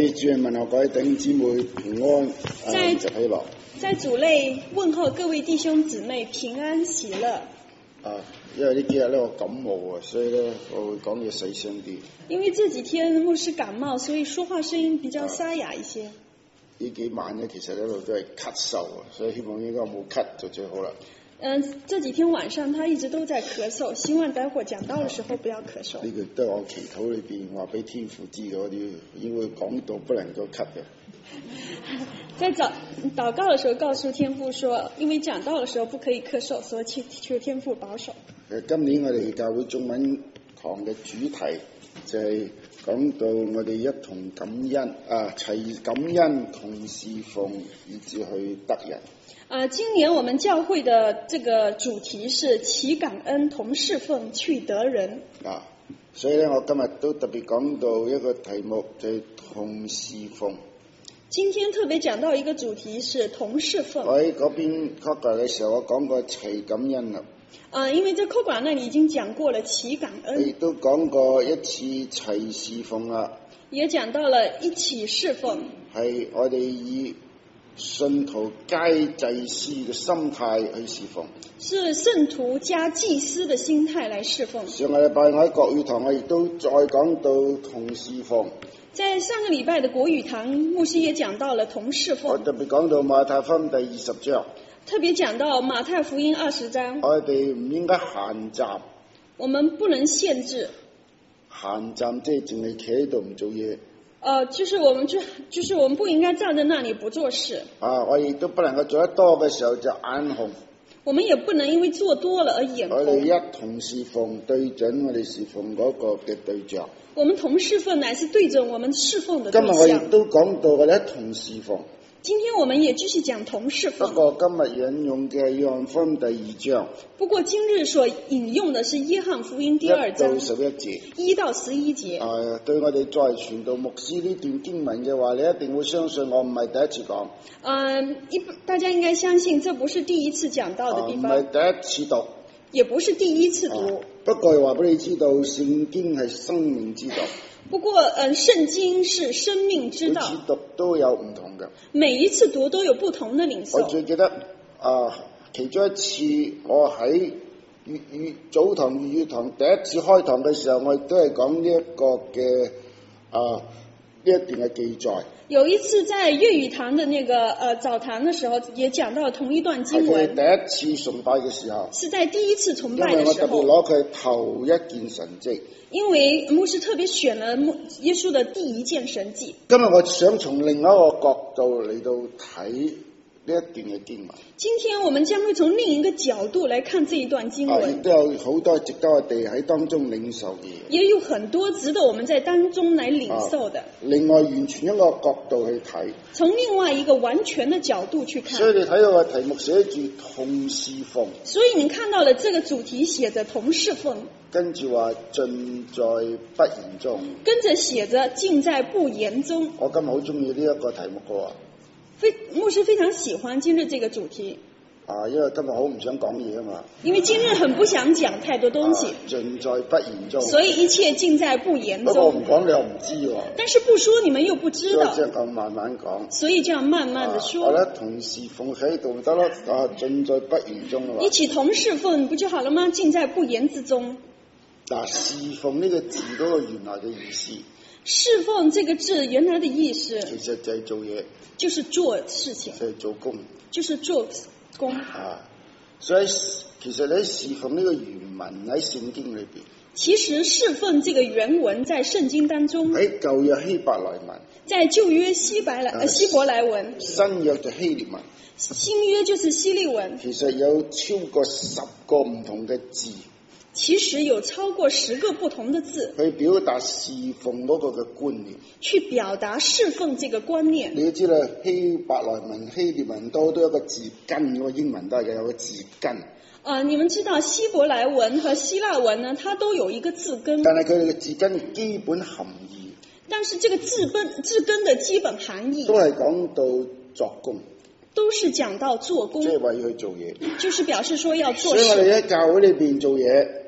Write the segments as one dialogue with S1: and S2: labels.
S1: 主人問候各位弟兄姊妹平安，喜樂。
S2: 在主內問候各位弟兄姊妹平安喜樂。
S1: 因為呢幾日咧我感冒啊，所以咧我會講嘢細聲啲。
S2: 因為這幾天牧師感冒，所以說話聲音比較沙啞一些。
S1: 呢幾晚咧其實一路都係咳嗽啊，所以希望應該冇咳就最好啦。
S2: 這幾天晚上他一直都在咳嗽，希望待會講道的時候不要咳嗽。
S1: 呢個都係我祈禱裏邊話俾天父知嗰啲，因為講到不能夠咳嘅。
S2: 在禱告的時候告訴天父說，因為講道的時候不可以咳嗽，所以求天父保守。
S1: 今年我哋教會中文堂嘅主題就係講到我哋一同感恩齊感恩同侍奉，以至去得人。
S2: 今年我們教會的這個主題是齊感恩同侍奉去得人。
S1: 所以咧我今日都特別講到一個題目就係同侍奉。
S2: 今天特別講到一個主題是同侍奉。
S1: 我喺嗰邊考過嘅時候，我講過齊感恩啦。
S2: 因為在科館那裡已經講過了齊感恩。
S1: 亦都講過一次齊侍奉啦。
S2: 也講到了一起侍奉。係
S1: 我哋以信徒加祭司嘅心態去侍奉。
S2: 是聖徒加祭司的心態來侍奉。
S1: 上個禮拜我喺國語堂，我亦都再講到同侍奉。
S2: 在上個禮拜的國語堂，牧師也講到了同侍奉。
S1: 我特別講到馬太福音第20章。
S2: 特別講到馬太福音20章。
S1: 我哋唔應該閒站。
S2: 我們不能限制。
S1: 閒站即係淨係企喺度唔做嘢。
S2: 就是我們不應該站在那裡不做事。
S1: 我亦都不能夠做得多嘅時候就眼紅。
S2: 我們也不能因為做多了而眼紅。
S1: 我哋一同侍奉對準我哋侍奉嗰個嘅對象。
S2: 我們同侍奉乃是對準我們侍奉的對象。
S1: 今日我亦都講到我哋一同侍奉。
S2: 今天我們也繼續講同侍奉。
S1: 不過今日引用嘅約翰福音第2章。
S2: 不過今日所引用的是約翰福音第2章
S1: 1到11節。
S2: 1到11節。
S1: 對我哋作為傳道牧師呢段經文嘅話，你一定會相信我唔係第一次講。
S2: 大家應該相信，這不是第一次講到的地方。
S1: 唔係第一次讀。
S2: 也不是第一次讀。
S1: 不過話俾你知道，聖經係生命之道。
S2: 不過，聖經是生命之道。
S1: 每次讀都有唔同嘅。
S2: 每一次讀都有不同的領受。
S1: 我最記得其中一次我喺早堂粵語堂第一次開堂嘅時候，我亦都係講呢一個嘅呢一段嘅記載。有一次在粵語堂的那個早堂的時候，也講到同一段經文。係第一次崇拜嘅時候。是在第一次崇拜的時候。因為我特別攞佢頭一件神蹟。因為牧師特別選了耶穌的第一件神蹟。今日我想從另一個角度嚟到睇呢一段嘅經文。今天我們將會從另一個角度來看這一段經文。亦都有好多值得我哋喺當中領受嘅嘢。也有很多值得我們在當中來領受的。另外完全一個角度去睇。從另外一個完全的角度去看。所以你睇到個題目寫住同侍奉。所以你看到了這個主題寫着同侍奉。跟住話盡在不言中。跟着寫着盡在不言中。我今日好中意呢一個題目嘅喎。牧師非常喜歡今日這個主題。因為今日好唔想講嘢啊嘛。因為今日很不想講太多東西。盡在不言中。所以一切盡在不言中。不過唔講你又唔知喎。但是不說你們又不知道。所以這樣慢慢講。所以這樣慢慢的說。我咧同侍奉喺度得咯，盡在不言中啊嘛。一起同侍奉不就好了嗎？盡在不言之中。侍奉呢個字嗰個原來嘅意思。侍奉這個字原來的意思。其實就係做嘢。就是做事情。就係做工。就是做工。所以其實你侍奉呢個原文喺聖經裏邊。其實侍奉這個原文在聖經當中。喺舊約希伯來文。在舊約希伯來文。新約就希臘文。新約就是希利文。其實有超過10個唔同嘅字。其實有超過10個不同的字去表達侍奉嗰個嘅觀念，去表達侍奉這個觀念。你都知道希伯來文、希臘文都有個字根，個英文都係有個字根。你們知道希伯來文和希臘文呢，它都有一個字根，但係佢哋嘅字根基本含義。但是這個字根的基本含義都係講到作工。都是講到做工，即係話要去做嘢，就是表示說要做事。所以我哋喺教會裏邊做嘢，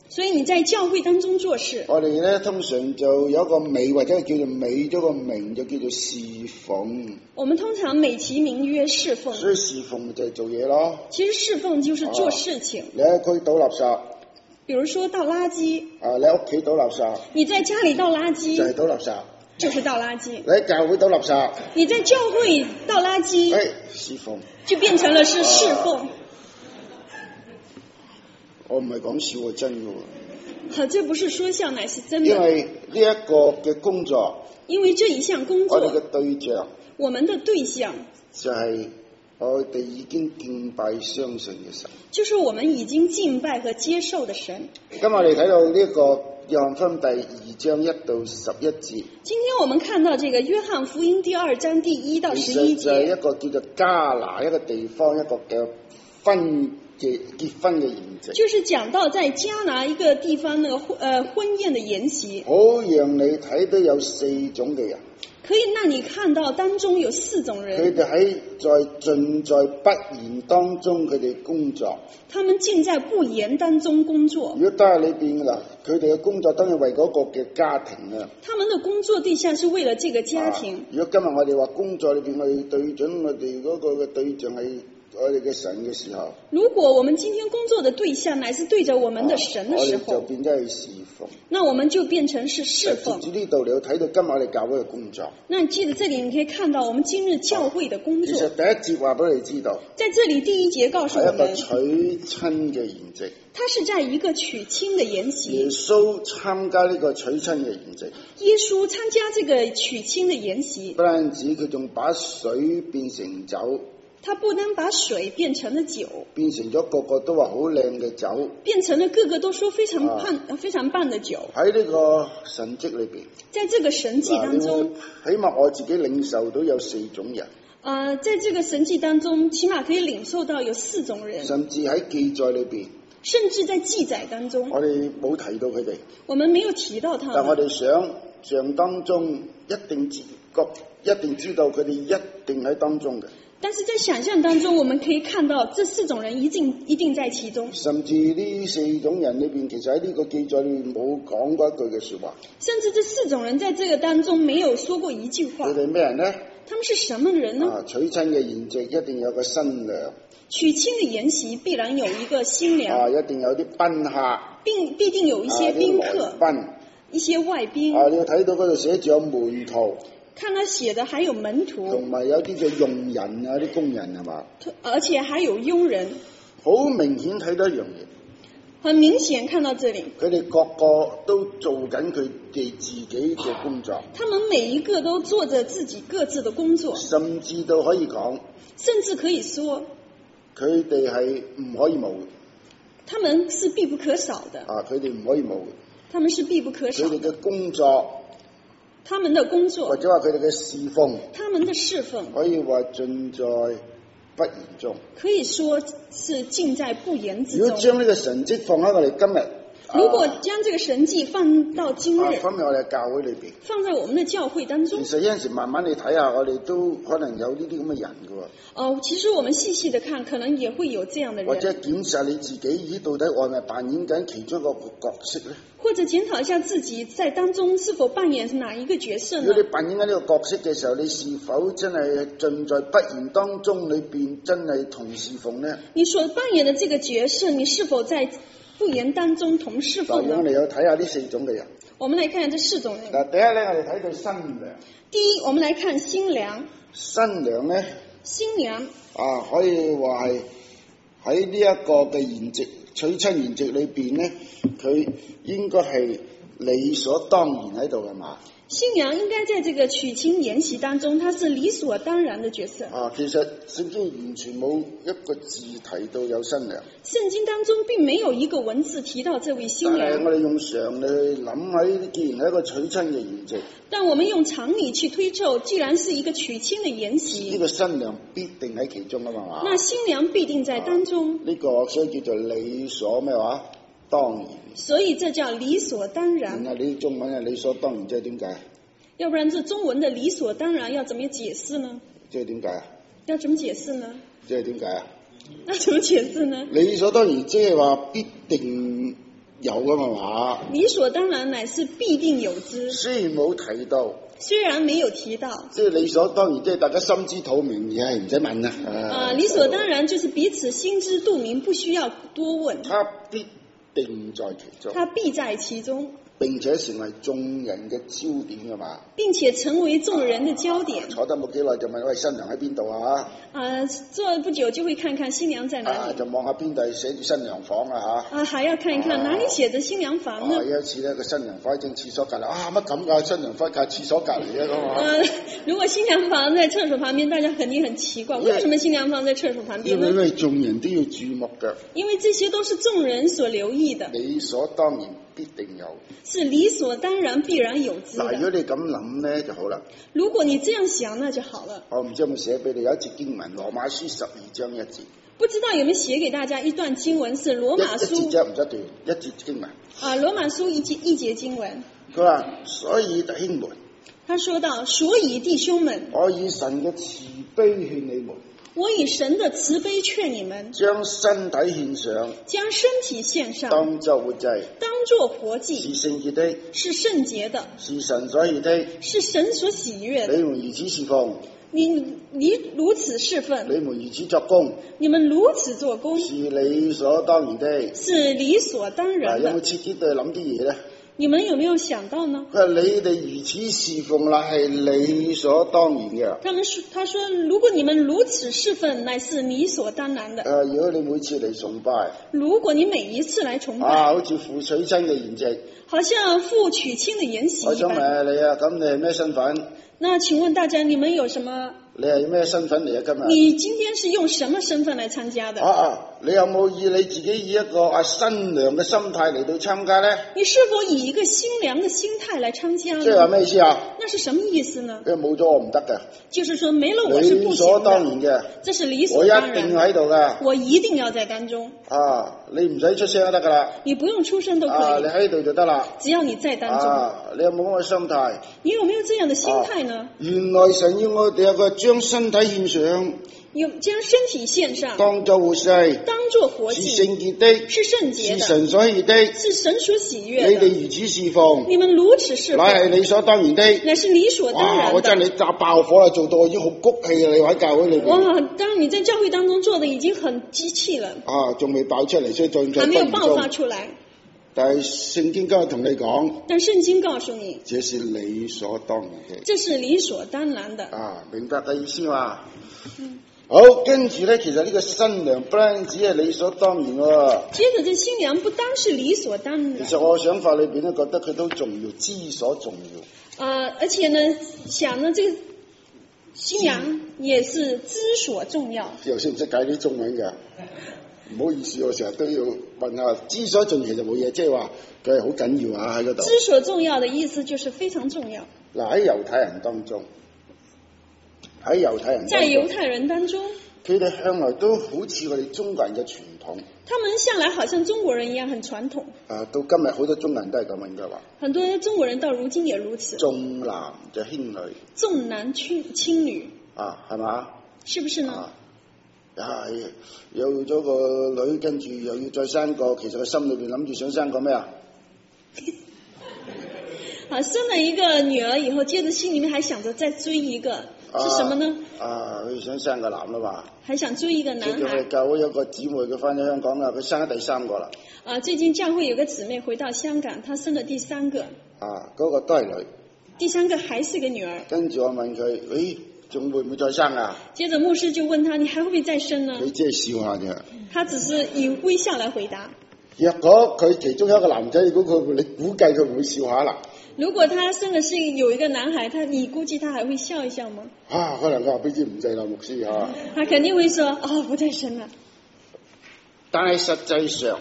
S2: 所以你在教會當中做事，
S1: 我哋咧通常就有一個美或者叫做美咗個名就叫做侍奉，
S2: 我們通常美其名曰侍奉。
S1: 所以侍奉就係做嘢咯。
S2: 其實侍奉就是做事情。
S1: 你喺區倒垃圾，
S2: 比如說倒垃圾，
S1: 你喺屋企倒垃圾，
S2: 你在家裡倒垃圾
S1: 就係倒垃圾。
S2: 就是倒垃圾，
S1: 你喺教會倒垃圾，
S2: 你在教會倒垃圾，
S1: 侍奉
S2: 就變成了是侍奉。
S1: 我唔係講笑喎，真嘅喎。
S2: 好，這不是說笑，乃是真的。
S1: 因為呢一個嘅工作，
S2: 因為這一項工作，
S1: 我哋嘅對象，
S2: 我們的對象
S1: 就係我哋已經敬拜相信嘅神，
S2: 就是我們已經敬拜和接受的神。
S1: 今日我哋睇到呢一個約翰福音第2章1到11節。
S2: 今天我們看到這個約翰福音第2章第1到11節，
S1: 其實就係一個叫做迦拿一個地方一個嘅結婚嘅筵席，
S2: 就是講到在迦拿一個地方那個婚宴的筵席，
S1: 好讓你睇到有4種嘅人，
S2: 可以讓你看到當中有4種人，
S1: 佢哋盡在不言當中，佢哋工作。
S2: 他們盡在不言當中工作。
S1: 如果都係裏邊嗱，佢哋嘅工作當然為嗰個嘅家庭啦。
S2: 他們的工作對象是為了這個家庭。
S1: 如果今日我哋話工作裏邊，我哋對準我哋嗰個嘅對象係我哋嘅神嘅時候，
S2: 如果我們今天工作的對象乃是對着我們的神的時候，
S1: 我哋就變咗係侍奉。
S2: 那我們就變成是侍奉。
S1: 接住呢度你要睇到今日我哋教會嘅工作。
S2: 那你記得這裡你可以看到我們今日教會的工作。
S1: 其實第一節話俾你知道，
S2: 在這裡第1節告訴我們，
S1: 係一個娶親嘅筵席。
S2: 他是在一個娶親的筵席。
S1: 耶穌參加呢個娶親嘅筵席。
S2: 耶穌參加這個娶親的筵席，
S1: 不單止佢仲把水變成酒。
S2: 他不單把水變成了酒，
S1: 變成咗個個都話好靚嘅酒，
S2: 變成了個個都說非常棒的酒。
S1: 喺呢個神蹟裏邊，
S2: 在這個神蹟當中，
S1: 起碼我自己領受到有4種人。
S2: 在這個神蹟當中，起碼可以領受到有4種人，
S1: 甚至喺記載裏邊，
S2: 甚至在記載當中，
S1: 我哋冇提到佢哋，
S2: 我們沒有提到他們。
S1: 但我哋想象當中一定知道佢哋一定喺當中嘅。
S2: 但是在想象當中，我們可以看到這4種人一定在其中。
S1: 甚至呢4種人裏邊，其實喺呢個記載裏面冇講過一句嘅說話。
S2: 甚至這4種人在這個當中沒有說過一句話。
S1: 佢哋咩人呢？
S2: 他們是什麼人呢？
S1: 娶親嘅筵席一定有個新娘。
S2: 娶親的筵席必然有一個新娘。
S1: 一定有啲賓客。
S2: 必定有一些賓客。一些外賓。
S1: 你要睇到嗰度寫住有門徒。
S2: 看他寫的還有門徒，
S1: 同埋有啲嘅傭人啊，啲工人係嘛？
S2: 而且還有傭人，
S1: 好明顯睇到一樣嘢。
S2: 很明顯看到這裡，
S1: 佢哋個個都做緊佢哋自己嘅工作。
S2: 他們每一個都做着自己各自的工作，
S1: 甚至都可以講，
S2: 甚至可以說，
S1: 佢哋係唔可以冇嘅。
S2: 他們是必不可少的。
S1: 佢哋唔可以冇嘅。
S2: 他們是必不可少。
S1: 佢哋嘅工作。
S2: 他們的工作，
S1: 或者話佢哋嘅侍奉，
S2: 他們的侍奉
S1: 可以話盡在不言中，
S2: 可以說是盡在不言之中。
S1: 如果將呢個神蹟放喺我哋今日，
S2: 如果將這個神蹟放到今日，
S1: 放喺我哋教會裏邊，
S2: 放在我們的教會當中，
S1: 其實有陣時慢慢你睇下，我哋都可能有呢啲咁嘅人㗎。
S2: 其實我們細細的看，可能也會有這樣的人。
S1: 或者檢視下你自己，到底我係咪扮演緊其中一個角色咧？
S2: 或者檢討一下自己在當中是否扮演哪一個角色呢？
S1: 如果你扮演緊呢個角色嘅時候，你是否真係盡在不言當中裏邊真係同侍奉呢？你
S2: 所扮演的這個角色，你是否在不言當中同侍奉呢？
S1: 我哋有睇下呢4種嘅人。
S2: 我們來看下這4種人。
S1: 第一咧，我哋睇到新娘。
S2: 第一，我們來看新娘。
S1: 新娘咧？
S2: 新娘
S1: 可以話係喺呢一個嘅筵席娶親筵席裏邊咧，佢應該係理所當然喺度係嘛？
S2: 新娘應該在這個娶親筵席當中，她是理所當然的角色。
S1: 其實聖經完全冇一個字提到有新娘。
S2: 聖經當中並沒有一個文字提到這位新娘。
S1: 但係我哋用常理去諗喺，既然係一個娶親嘅筵席，
S2: 但我們用常理去推測，既然是一個娶親的筵席，
S1: 呢個新娘必定喺其中啊嘛。
S2: 那新娘必定在當中。
S1: 呢個所以叫做理所咩話？當然，
S2: 所以這叫理所當然。
S1: 你中文係理所當然，即係點解？
S2: 要不然這中文的理所當然要怎麼解釋呢？
S1: 即係點解啊？
S2: 要怎麼解釋呢？
S1: 即係點解啊？
S2: 那怎麼解釋呢？
S1: 理所當然即係話必定有㗎嘛？
S2: 理所當然乃是必定有之。
S1: 雖然冇提到，
S2: 雖然沒有提到，
S1: 即係理所當然，即係大家心知肚明，而係唔使問啦。
S2: 理所當然就是彼此心知肚明，不需要多問。
S1: 他必定在其中，
S2: 他必在其中，
S1: 並且成為眾人嘅焦點㗎嘛。
S2: 並且成為眾人的焦點。
S1: 坐得冇幾耐就問喂，新娘喺邊度啊？
S2: 坐不久就會看看新娘在哪裡。
S1: 就望下邊度寫住新娘房啊嚇。
S2: 還要看一看哪裡寫着新娘房呢？
S1: 有一次咧，個新娘房喺正廁所隔離，乜咁㗎？新娘房喺廁所隔離嘅咁啊！
S2: 如果新娘房在廁所旁邊，大家肯定很奇怪，為什麼新娘房在廁所旁邊呢？
S1: 因為眾人都要注目嘅。
S2: 因為這些都是眾人所留意的。
S1: 理所當然必定有。
S2: 是理所當然必然有之的。
S1: 嗱，如果你咁諗咧就好啦。
S2: 如果你這樣想，那就好了。
S1: 我唔知有冇寫俾你，有一節經文《羅馬書》12章1節。
S2: 不知道有沒有寫給大家一段經文，是羅馬書
S1: 一節啫，唔一段，一節經文。
S2: 羅馬書一節經文。
S1: 佢話：所以弟兄們，
S2: 他說到，所以弟兄們，
S1: 我以神嘅慈悲勸你們。
S2: 我以神的慈悲勸你們，
S1: 將身體獻上，
S2: 將身體獻上，
S1: 當作活祭，
S2: 當作活祭，
S1: 是聖潔的，
S2: 是聖潔的，
S1: 是神所喜的，
S2: 是神所喜悅的。
S1: 你們如此侍奉，
S2: 你如此侍奉，
S1: 你們如此作工，
S2: 你們如此做工，
S1: 是理所當然的，
S2: 是理所當然的。
S1: 有冇切啲對諗啲嘢咧？
S2: 你們有沒有想到呢？
S1: 佢話你哋如此侍奉啦，係理所當然嘅。
S2: 他說，如果你們如此侍奉，乃是理所當然的。
S1: 如果你每次嚟崇拜，
S2: 如果你每一次來崇拜，
S1: 好似父娶親嘅筵席，
S2: 好像父娶親的筵席一般。
S1: 我想問下你啊，咁你係咩身份？
S2: 那請問大家，你們有什麼？
S1: 你係咩身份嚟啊？今日
S2: 你今天是用什麼身份來參加的？
S1: 你有冇以你自己以一個新娘嘅心態嚟到參加呢？
S2: 你是否以一個新娘嘅心態來參加呢？
S1: 即係話咩意思啊？
S2: 那是什麼意思呢？
S1: 因為冇咗我唔得嘅。
S2: 就是說沒了我是不行的。
S1: 理所當然嘅。
S2: 這是理所當然。
S1: 我一定喺度嘅。
S2: 我一定要在當中。
S1: 你唔使出聲就得噶啦。
S2: 你不用出聲都可以。
S1: 你喺度就得啦。
S2: 只要你在當中。
S1: 你有冇咁嘅心態？
S2: 你有沒有這樣的心態呢？
S1: 原來神要我哋有個將身體獻上。
S2: 將身體獻上，
S1: 當作活祭，
S2: 當作活祭，
S1: 是聖潔的，
S2: 是聖潔的，
S1: 是神所喜的，
S2: 是神所喜悅的。
S1: 你哋如此侍奉，
S2: 你們如此侍奉，
S1: 乃係理所當然的，
S2: 乃是理所當然的。
S1: 我真係炸爆火啦，做到已經好谷氣啦！你喺教會裏邊，
S2: 哇！當你在教會當中做的已經很激氣了，
S1: 仲未爆出嚟，所以再
S2: 還沒有爆發出來。
S1: 但係聖經今日同你講，
S2: 但聖經告訴你，
S1: 這是理所當然嘅，
S2: 這是理所當然的。
S1: 明白嘅意思嘛？好，跟住咧，其實呢個新娘不單止係理所當然喎。
S2: 接着，這新娘不單是理所當然。
S1: 其實我想法裏邊咧，覺得佢都重要，之所重要。
S2: 而且呢，想呢，這個新娘也是之所重要。
S1: 又識唔識解啲中文㗎？唔好意思，我成日都要問下，之所重要其實冇嘢，即係話佢係好緊要啊喺嗰度。
S2: 之所重要的意思就是非常重要。
S1: 嗱，喺猶太人當中。在猶太人當中，佢哋向來都好似我哋中國人嘅傳統。
S2: 他們向來好像中國人一樣很傳統。
S1: 到今日好多中國人都係咁樣嘅話。很
S2: 多中國人到如今也如此。
S1: 重男就輕女。
S2: 重男輕女。
S1: 係嘛？
S2: 是不是呢？
S1: 有咗個女，跟住又要再生個，其實個心裏邊諗住想生個咩啊？
S2: 生了一個女兒以後，接着心裏面還想着再追一個，是什麼呢？
S1: 佢想生個男啦嘛，
S2: 還想追一個男孩。
S1: 最近教會有個姊妹，佢翻咗香港啦，佢生咗第3個啦。
S2: 最近教會有個姊妹回到香港，她生了第3個。
S1: 嗰個都係女。
S2: 第3個還是個女兒。跟
S1: 住我問佢，仲會唔會再生啊？
S2: 接着牧師就問他，你還會不會再生呢？
S1: 佢即係笑下啫。
S2: 他只是以微笑來回答。
S1: 若果佢其中一個男仔，如果你估計佢會唔會笑下啦？
S2: 如果他生的是有一個男孩，你估計他還會笑一笑嗎？
S1: 可能佢話俾知唔制啦，牧師嚇。
S2: 他肯定會說，不再生了。
S1: 但實際上，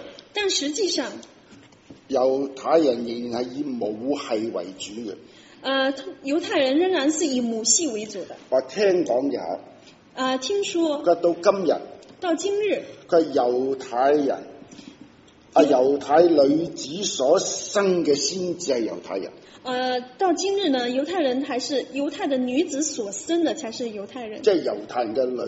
S1: 猶太人仍然係以母系為主嘅。
S2: 猶太人仍然是以母系為主的。
S1: 我聽講有。
S2: 聽說。
S1: 到今日。佢係猶太人。猶太女子所生嘅先至係猶太人。
S2: 到今日呢，猶太人還是猶太的女子所生的才是猶太人。
S1: 即係猶太人嘅女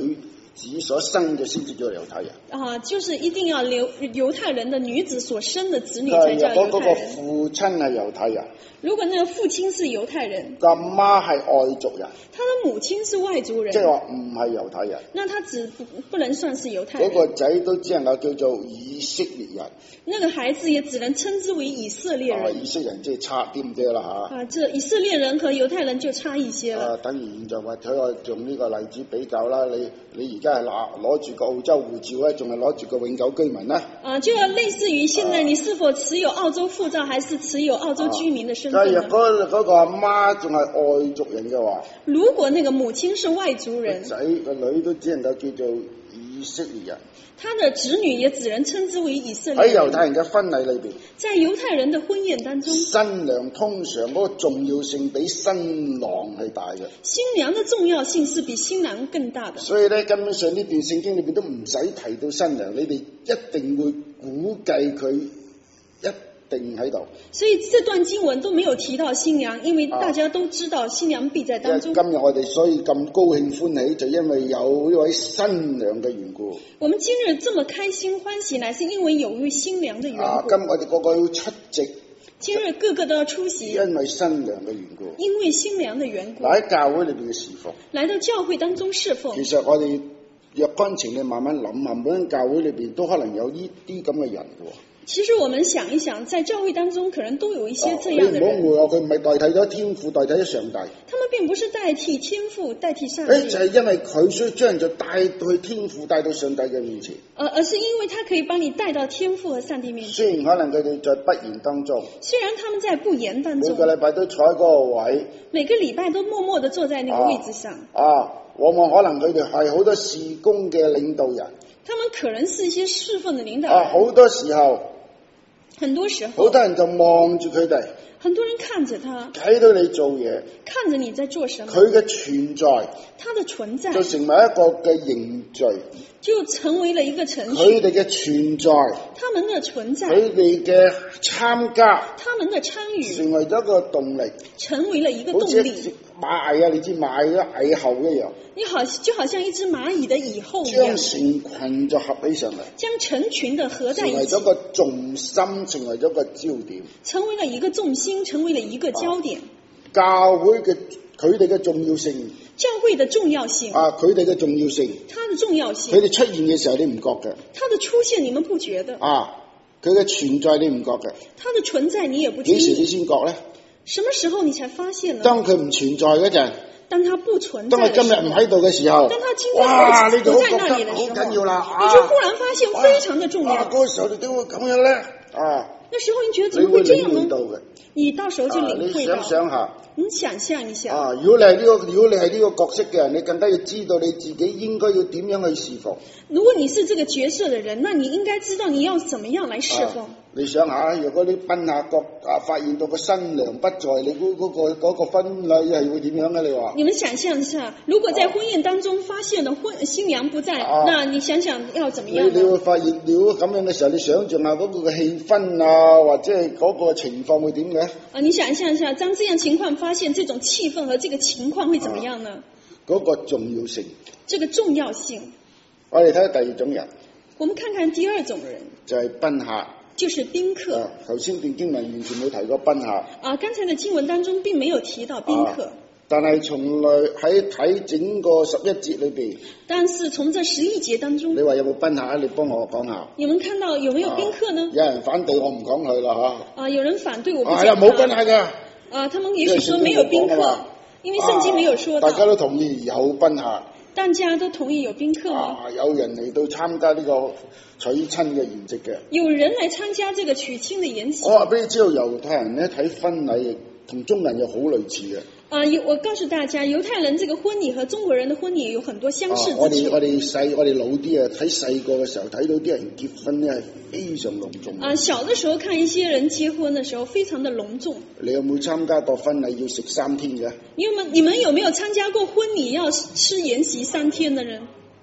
S1: 子所生嘅先至叫猶太人。
S2: 就是一定要猶太人的女子所生的子女才叫猶
S1: 嗰個
S2: 太人。
S1: 父親係猶太人，
S2: 如果那個父親是猶太人，
S1: 個媽係外族人，
S2: 他的母親是外族人，
S1: 即係話唔係猶太人。
S2: 那他不能算是猶太
S1: 嗰
S2: 人。
S1: 個仔都只能夠叫做以色列人。
S2: 那個孩子也只能稱之為以色列人。
S1: 以色列人即係差啲咁啫啦
S2: 這以色列人和猶太人就差一些了。
S1: 等於現在話睇我用呢個例子比較啦，你而家係攞住個澳洲護照咧，仲係攞住個永久居民咧？
S2: 就類似於現在你是否持有澳洲護照，還是持有澳洲居民的身份呢？
S1: 若嗰個阿媽仲係外族人嘅話，
S2: 如果那個母親是外族人，
S1: 仔個女都只能夠叫做以色列人。
S2: 他的子女也只能稱之為以色列人。
S1: 喺猶太人嘅婚禮裏邊，
S2: 在猶太人的婚宴當中，
S1: 新娘通常嗰個重要性比新郎係大嘅。
S2: 新娘的重要性是比新郎更大的。
S1: 所以咧，根本上呢段聖經裏邊都唔使提到新娘，你哋一定會估計佢一定喺度。
S2: 所以這段經文都沒有提到新娘，因為大家都知道新娘必在當中。
S1: 今日我哋所以咁高興歡喜，就因為有一位新娘嘅緣故。
S2: 我們今日這麼開心歡喜，乃是因為有一位新娘的緣故。
S1: 今日我哋個個要出席。
S2: 今日個個都要出席，
S1: 因為新娘嘅緣故。
S2: 因為新娘的緣故。
S1: 喺教會裏邊嘅侍奉，
S2: 來到教會當中侍奉。
S1: 其實我哋若干情，你慢慢諗下，每間教會裏邊都可能有呢啲咁嘅人嘅。
S2: 其實我們想一想，在教會當中可能都有一些這樣的人。
S1: 你唔好誤會，佢唔係代替咗天父，代替咗上帝。
S2: 他們並不是代替天父，代替上帝。
S1: 就係因為佢所以將人就帶到去天父，帶到上帝嘅面前。
S2: 而是因為他可以幫你帶到天父和上帝面前。
S1: 雖然可能佢哋在不言當中，
S2: 雖然他們在不言當中，
S1: 每個禮拜都坐喺嗰個位，
S2: 每個禮拜都默默地坐在那個位置上。
S1: 往往可能佢哋係好多事工嘅領導人。
S2: 他們可能是一些侍奉的領導人。
S1: 好多時候。
S2: 很多時候，
S1: 好多人就望住佢哋，
S2: 很多人看着他，
S1: 睇到你做嘢，
S2: 看着你在做什麼，
S1: 佢嘅存在，
S2: 他的存在
S1: 就成為一個嘅凝聚，
S2: 就成為了一個程序。
S1: 佢哋嘅存在，
S2: 他們的存在，
S1: 佢哋嘅參加，
S2: 他們的參與，
S1: 成為咗一個動力，
S2: 成為了一個動力。
S1: 螞蟻你知螞蟻嘅蟻後一樣，
S2: 就好像一隻螞蟻的蟻後一樣，
S1: 將成群就合起上嚟，
S2: 將成群的合在一起，
S1: 成為咗個重心，成為咗個焦點，
S2: 成為了一個重心，成為了一個焦點。
S1: 教會嘅佢哋嘅重要性，
S2: 教會的重要性，
S1: 佢哋嘅重要性，
S2: 它的重要性，
S1: 佢哋出現嘅時候你唔覺嘅，
S2: 它的出現你們不覺得，
S1: 佢嘅存在你唔覺嘅，
S2: 它的存在你也不經意，
S1: 幾時你先覺咧？
S2: 什麼時候你才發現呢？
S1: 當佢唔存在嗰陣，
S2: 當他不存在，
S1: 當佢今日唔喺度嘅時候，
S2: 當他今天不在那裡的時候，
S1: 好緊要啦，
S2: 你就忽然發現非常的重要。
S1: 嗰個時候你點會咁樣咧？
S2: 那時候你覺得怎麼會這樣呢？
S1: 你
S2: 到時候就領會到。
S1: 你想下。
S2: 你想象一下。
S1: 如果你係呢個角色嘅人，你更加要知道你自己應該要點樣去侍奉。
S2: 如果你是這個角色的人，那你應該知道你要怎麼樣來侍奉。
S1: 你想下，如果你賓客國發現到個新娘不在，你估嗰個婚禮係會點樣嘅？你話？你
S2: 們想象一下，如果在婚宴當中發現了新娘不在，那你想想要怎麼樣？
S1: 你會發現，如果咁樣嘅時候，你想象下嗰個嘅氣氛啊，或者係嗰個情況會點嘅？
S2: 你想象一下，當這樣情況發現這種氣氛和這個情況會怎麼樣呢？
S1: 嗰個重要性。
S2: 這個重要性。
S1: 我哋睇下第二種人。我
S2: 們看看第二種人。
S1: 就係賓客。
S2: 就是賓客。
S1: 頭先段經文完全冇提過賓客。
S2: 剛才的經文當中並沒有提到賓客。
S1: 但係從來喺睇整個11節裏邊。
S2: 但是從這11節當中。
S1: 你話有冇賓客啊？你幫我講下。
S2: 你們看到有沒有賓客呢？
S1: 有人反對我唔講佢啦嚇。
S2: 有人反對我不講。
S1: 冇賓客㗎。
S2: 他們也許說沒有賓客，因為聖經沒有說到。
S1: 大家都同意有賓客。
S2: 大家都同意有賓客嗎？
S1: 有人嚟到參加呢個娶親嘅筵席嘅。有
S2: 人嚟參加這個娶親的筵席。
S1: 我話俾你知道，猶太人咧睇婚禮同中國人又好類似嘅。
S2: 我告訴大家，猶太人這個婚禮和中國人的婚禮有很多相似之處。我哋
S1: 老啲啊，睇細個嘅時候睇到啲人結婚咧係非常隆重。
S2: 小的時候看一些人結婚的時候非常的隆重。
S1: 你有冇參加過婚禮要食3天嘅？
S2: 你們有沒有參加過婚禮要吃筵席3天的人？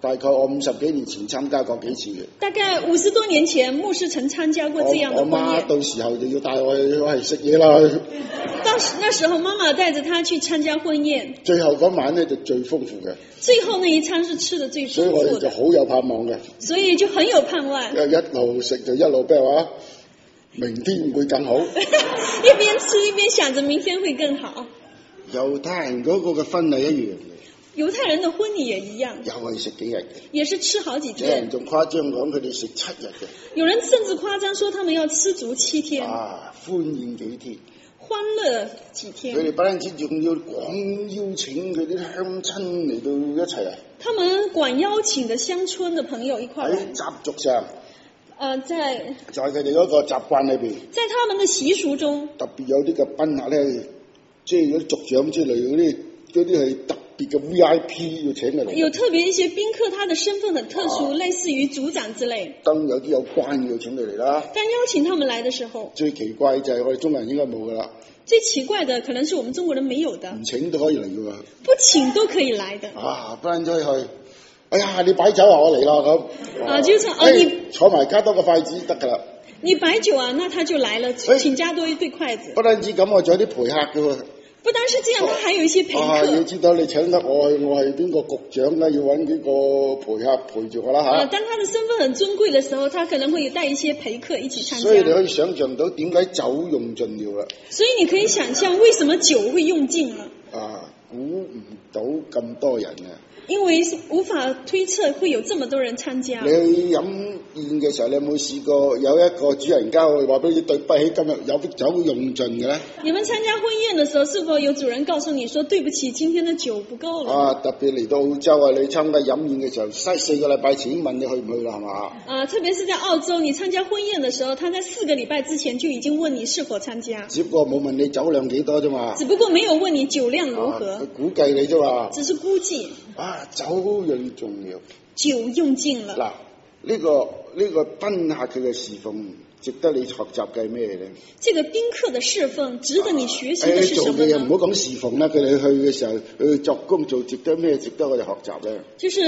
S1: 大概我50幾年前參加過幾次嘅。
S2: 大概50多年前，牧師曾參加過這樣的
S1: 我媽
S2: 婚宴。
S1: 到時候就要帶我去食嘢啦。
S2: 那時候，媽媽帶着他去參加婚宴。
S1: 最後嗰晚咧就最豐富嘅，
S2: 最後那一餐是吃的最
S1: 所以
S2: 豐富的，
S1: 我哋就好有盼望嘅。
S2: 所以就很有盼望。
S1: 一路食就一路咩話，明天會更好。
S2: 一邊吃一邊想着明天會更好。
S1: 猶太人嗰個嘅婚禮一樣嘅，
S2: 猶太人的婚禮也一樣，
S1: 又係食幾日嘅。
S2: 也是吃好幾
S1: 有人
S2: 天。
S1: 仲誇張講佢哋食7日嘅。
S2: 有人甚至誇張說他們要吃足7天，
S1: 歡宴幾天。
S2: 歡樂幾
S1: 佢
S2: 天。
S1: 哋不單止仲要廣邀請佢啲鄉親嚟到一齊啊！
S2: 他們管邀請的鄉村的朋友一塊來
S1: 喺習俗上，
S2: 在
S1: 就係佢哋嗰個習慣裏邊，
S2: 在他們的習俗中，
S1: 特別有啲嘅賓客咧，即係嗰啲族長之類嗰啲係特別嘅 VIP 要請佢嚟。
S2: 有特別一些賓客，他的身份很特殊，類似於族長之類。
S1: 當有啲有關要請佢嚟啦。
S2: 但邀請他們來的時候，
S1: 最奇怪就係我哋中國人應該冇噶啦，
S2: 最奇怪的可能是我們中國人沒有的，
S1: 唔請都可以嚟噶喎。
S2: 不請都可以來的。
S1: 不然出去，哎呀，你擺酒啊，我嚟啦咁。
S2: 就是你
S1: 坐埋加多個筷子得噶啦。
S2: 你擺酒啊，那他就來了，請加多一對筷子。
S1: 不單止咁，我仲有啲陪客噶喎。
S2: 不單是這樣，他還有一些陪客。
S1: 要知道你請得我係邊個局長啦，要揾幾個陪客陪住我啦嚇。
S2: 當他的身份很尊貴的時候，他可能會帶一些陪客一起參加。
S1: 所以你可以想象到點解酒用盡了啦。
S2: 所以你可以想象為什麼酒會用盡了。
S1: 估唔到咁多人啊！
S2: 因為無法推測會有這麼多人參加。
S1: 你去飲宴嘅時候，你有冇試過有一個主人家會話俾你對不起，今日有啲酒用盡嘅咧？
S2: 你們參加婚宴的時候，是否有主人告訴你說對不起，今天的酒不夠了？
S1: 特別嚟到澳洲啊，你參加飲宴嘅時候，4個禮拜前問你去唔去啦，係嘛？
S2: 特別是在澳洲，你參加婚宴的時候，他在4個禮拜之前就已經問你是否參加。
S1: 只不過冇問你酒量幾多啫嘛。
S2: 只不過沒有問你酒量如何。
S1: 佢估計你啫嘛。
S2: 只是估計。
S1: 酒用重要。
S2: 酒用盡了。
S1: 嗱，呢個賓客佢嘅侍奉，值得你學習嘅係咩咧？
S2: 這個賓客的侍奉值得你學習的是什麼呢？
S1: 做嘅嘢唔好講侍奉啦，佢哋去嘅時候去作工做，值得咩？值得我哋學習咧？
S2: 就是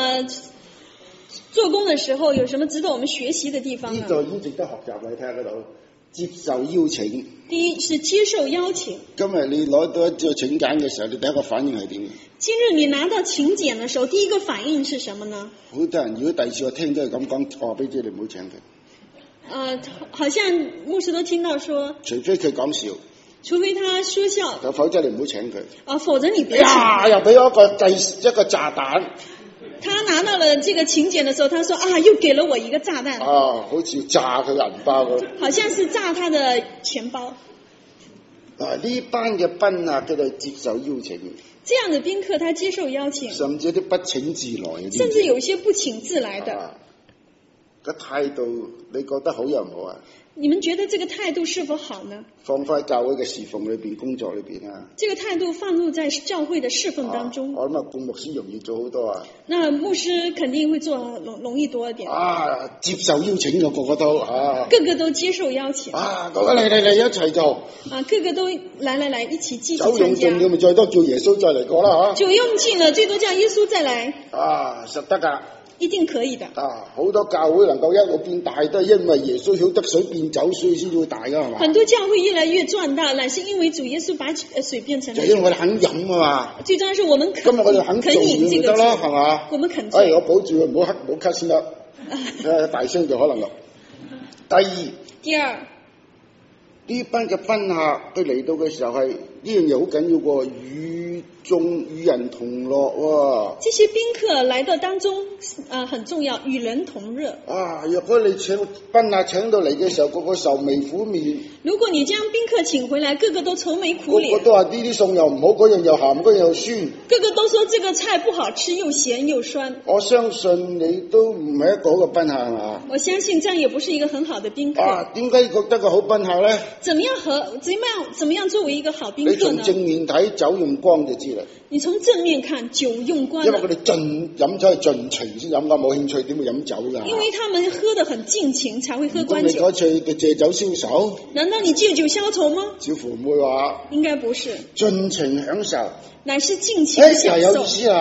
S2: 做工的時候有什麼值得我們學習的地方呢？
S1: 呢度已經值得學習，你睇下嗰度，接受邀請。
S2: 第一是接受邀請。
S1: 今日你攞到一張請柬嘅時候，你第一個反應係點？
S2: 今日你拿到請柬的時候，第一個反應是什麼呢？
S1: 好多人如果第二次我聽都係咁講，我話俾你唔好請佢。
S2: 好像牧師都聽到說，
S1: 除非佢講笑，
S2: 除非他說笑，
S1: 否則你唔好請佢。
S2: 否則你別請。
S1: 又俾咗一個炸彈。
S2: 他拿到了這個請柬的時候，他說又給了我一個炸彈。
S1: 好似炸佢銀包咁。
S2: 好像是炸他的錢包。
S1: 呢班嘅賓客佢哋接受邀請。
S2: 這樣的賓客他接受邀請。
S1: 甚至有啲不請自來嘅。
S2: 甚至有一些不請自來的。
S1: 個態度你覺得好又唔好啊？
S2: 你們覺得這個態度是否好呢？
S1: 放喺教會嘅侍奉裏邊、工作裏邊啊。
S2: 這個態度放入在教會的侍奉當中。
S1: 我諗牧師容易做好多啊。
S2: 那牧師肯定會做容易多一點。
S1: 接受邀請嘅個個都
S2: 個個都接受邀請。
S1: 個個嚟一齊做。
S2: 個個都來一起繼續參加。
S1: 酒用盡了咪再多叫耶穌再嚟過啦
S2: 酒用盡了，最多叫耶穌再來。
S1: 實得㗎。
S2: 一定可以的。
S1: 好多教會能夠一路變大，都係因為耶穌曉得水變酒，所以先至會大㗎，係嘛？
S2: 很多教會越來越壯大，乃是因為主耶穌把水變成了酒。
S1: 就因為我哋肯飲啊嘛。
S2: 最重要是我們
S1: 今日我哋肯做就得啦，係嘛？
S2: 我們肯做。
S1: 我保住佢唔好咳先得。大聲就可能啦。第二，呢班嘅賓客佢嚟到嘅時候係呢樣嘢好緊要喎，與人同樂喎。
S2: 這些賓客來到當中，很重要，與人同樂。
S1: 若果你請賓客請到嚟嘅時候，個個愁眉苦面。
S2: 如果你將賓客請回來，個個都愁眉苦臉。
S1: 個個都話呢啲餸又唔好，嗰樣又鹹，嗰樣又酸。
S2: 個個都說這個菜不好吃，又鹹又酸。
S1: 我相信你都唔係一個好嘅賓客係嘛？
S2: 我相信這樣也不是一個很好的賓客。
S1: 點解覺得個好賓客咧？
S2: 怎麼樣作為一個好賓客呢？
S1: 你從正面睇，酒用光就知啦。
S2: 你從正面看，酒用光。
S1: 因為佢哋飲酒係盡情先飲噶，冇興趣點會飲酒噶？
S2: 因為他們喝得很盡情，才會喝關酒。
S1: 你嗰次借酒消愁？
S2: 難道你借酒消愁嗎？
S1: 似乎唔會話。
S2: 應該不是。
S1: 盡情享受。
S2: 乃是盡情享受。
S1: 有意思啦。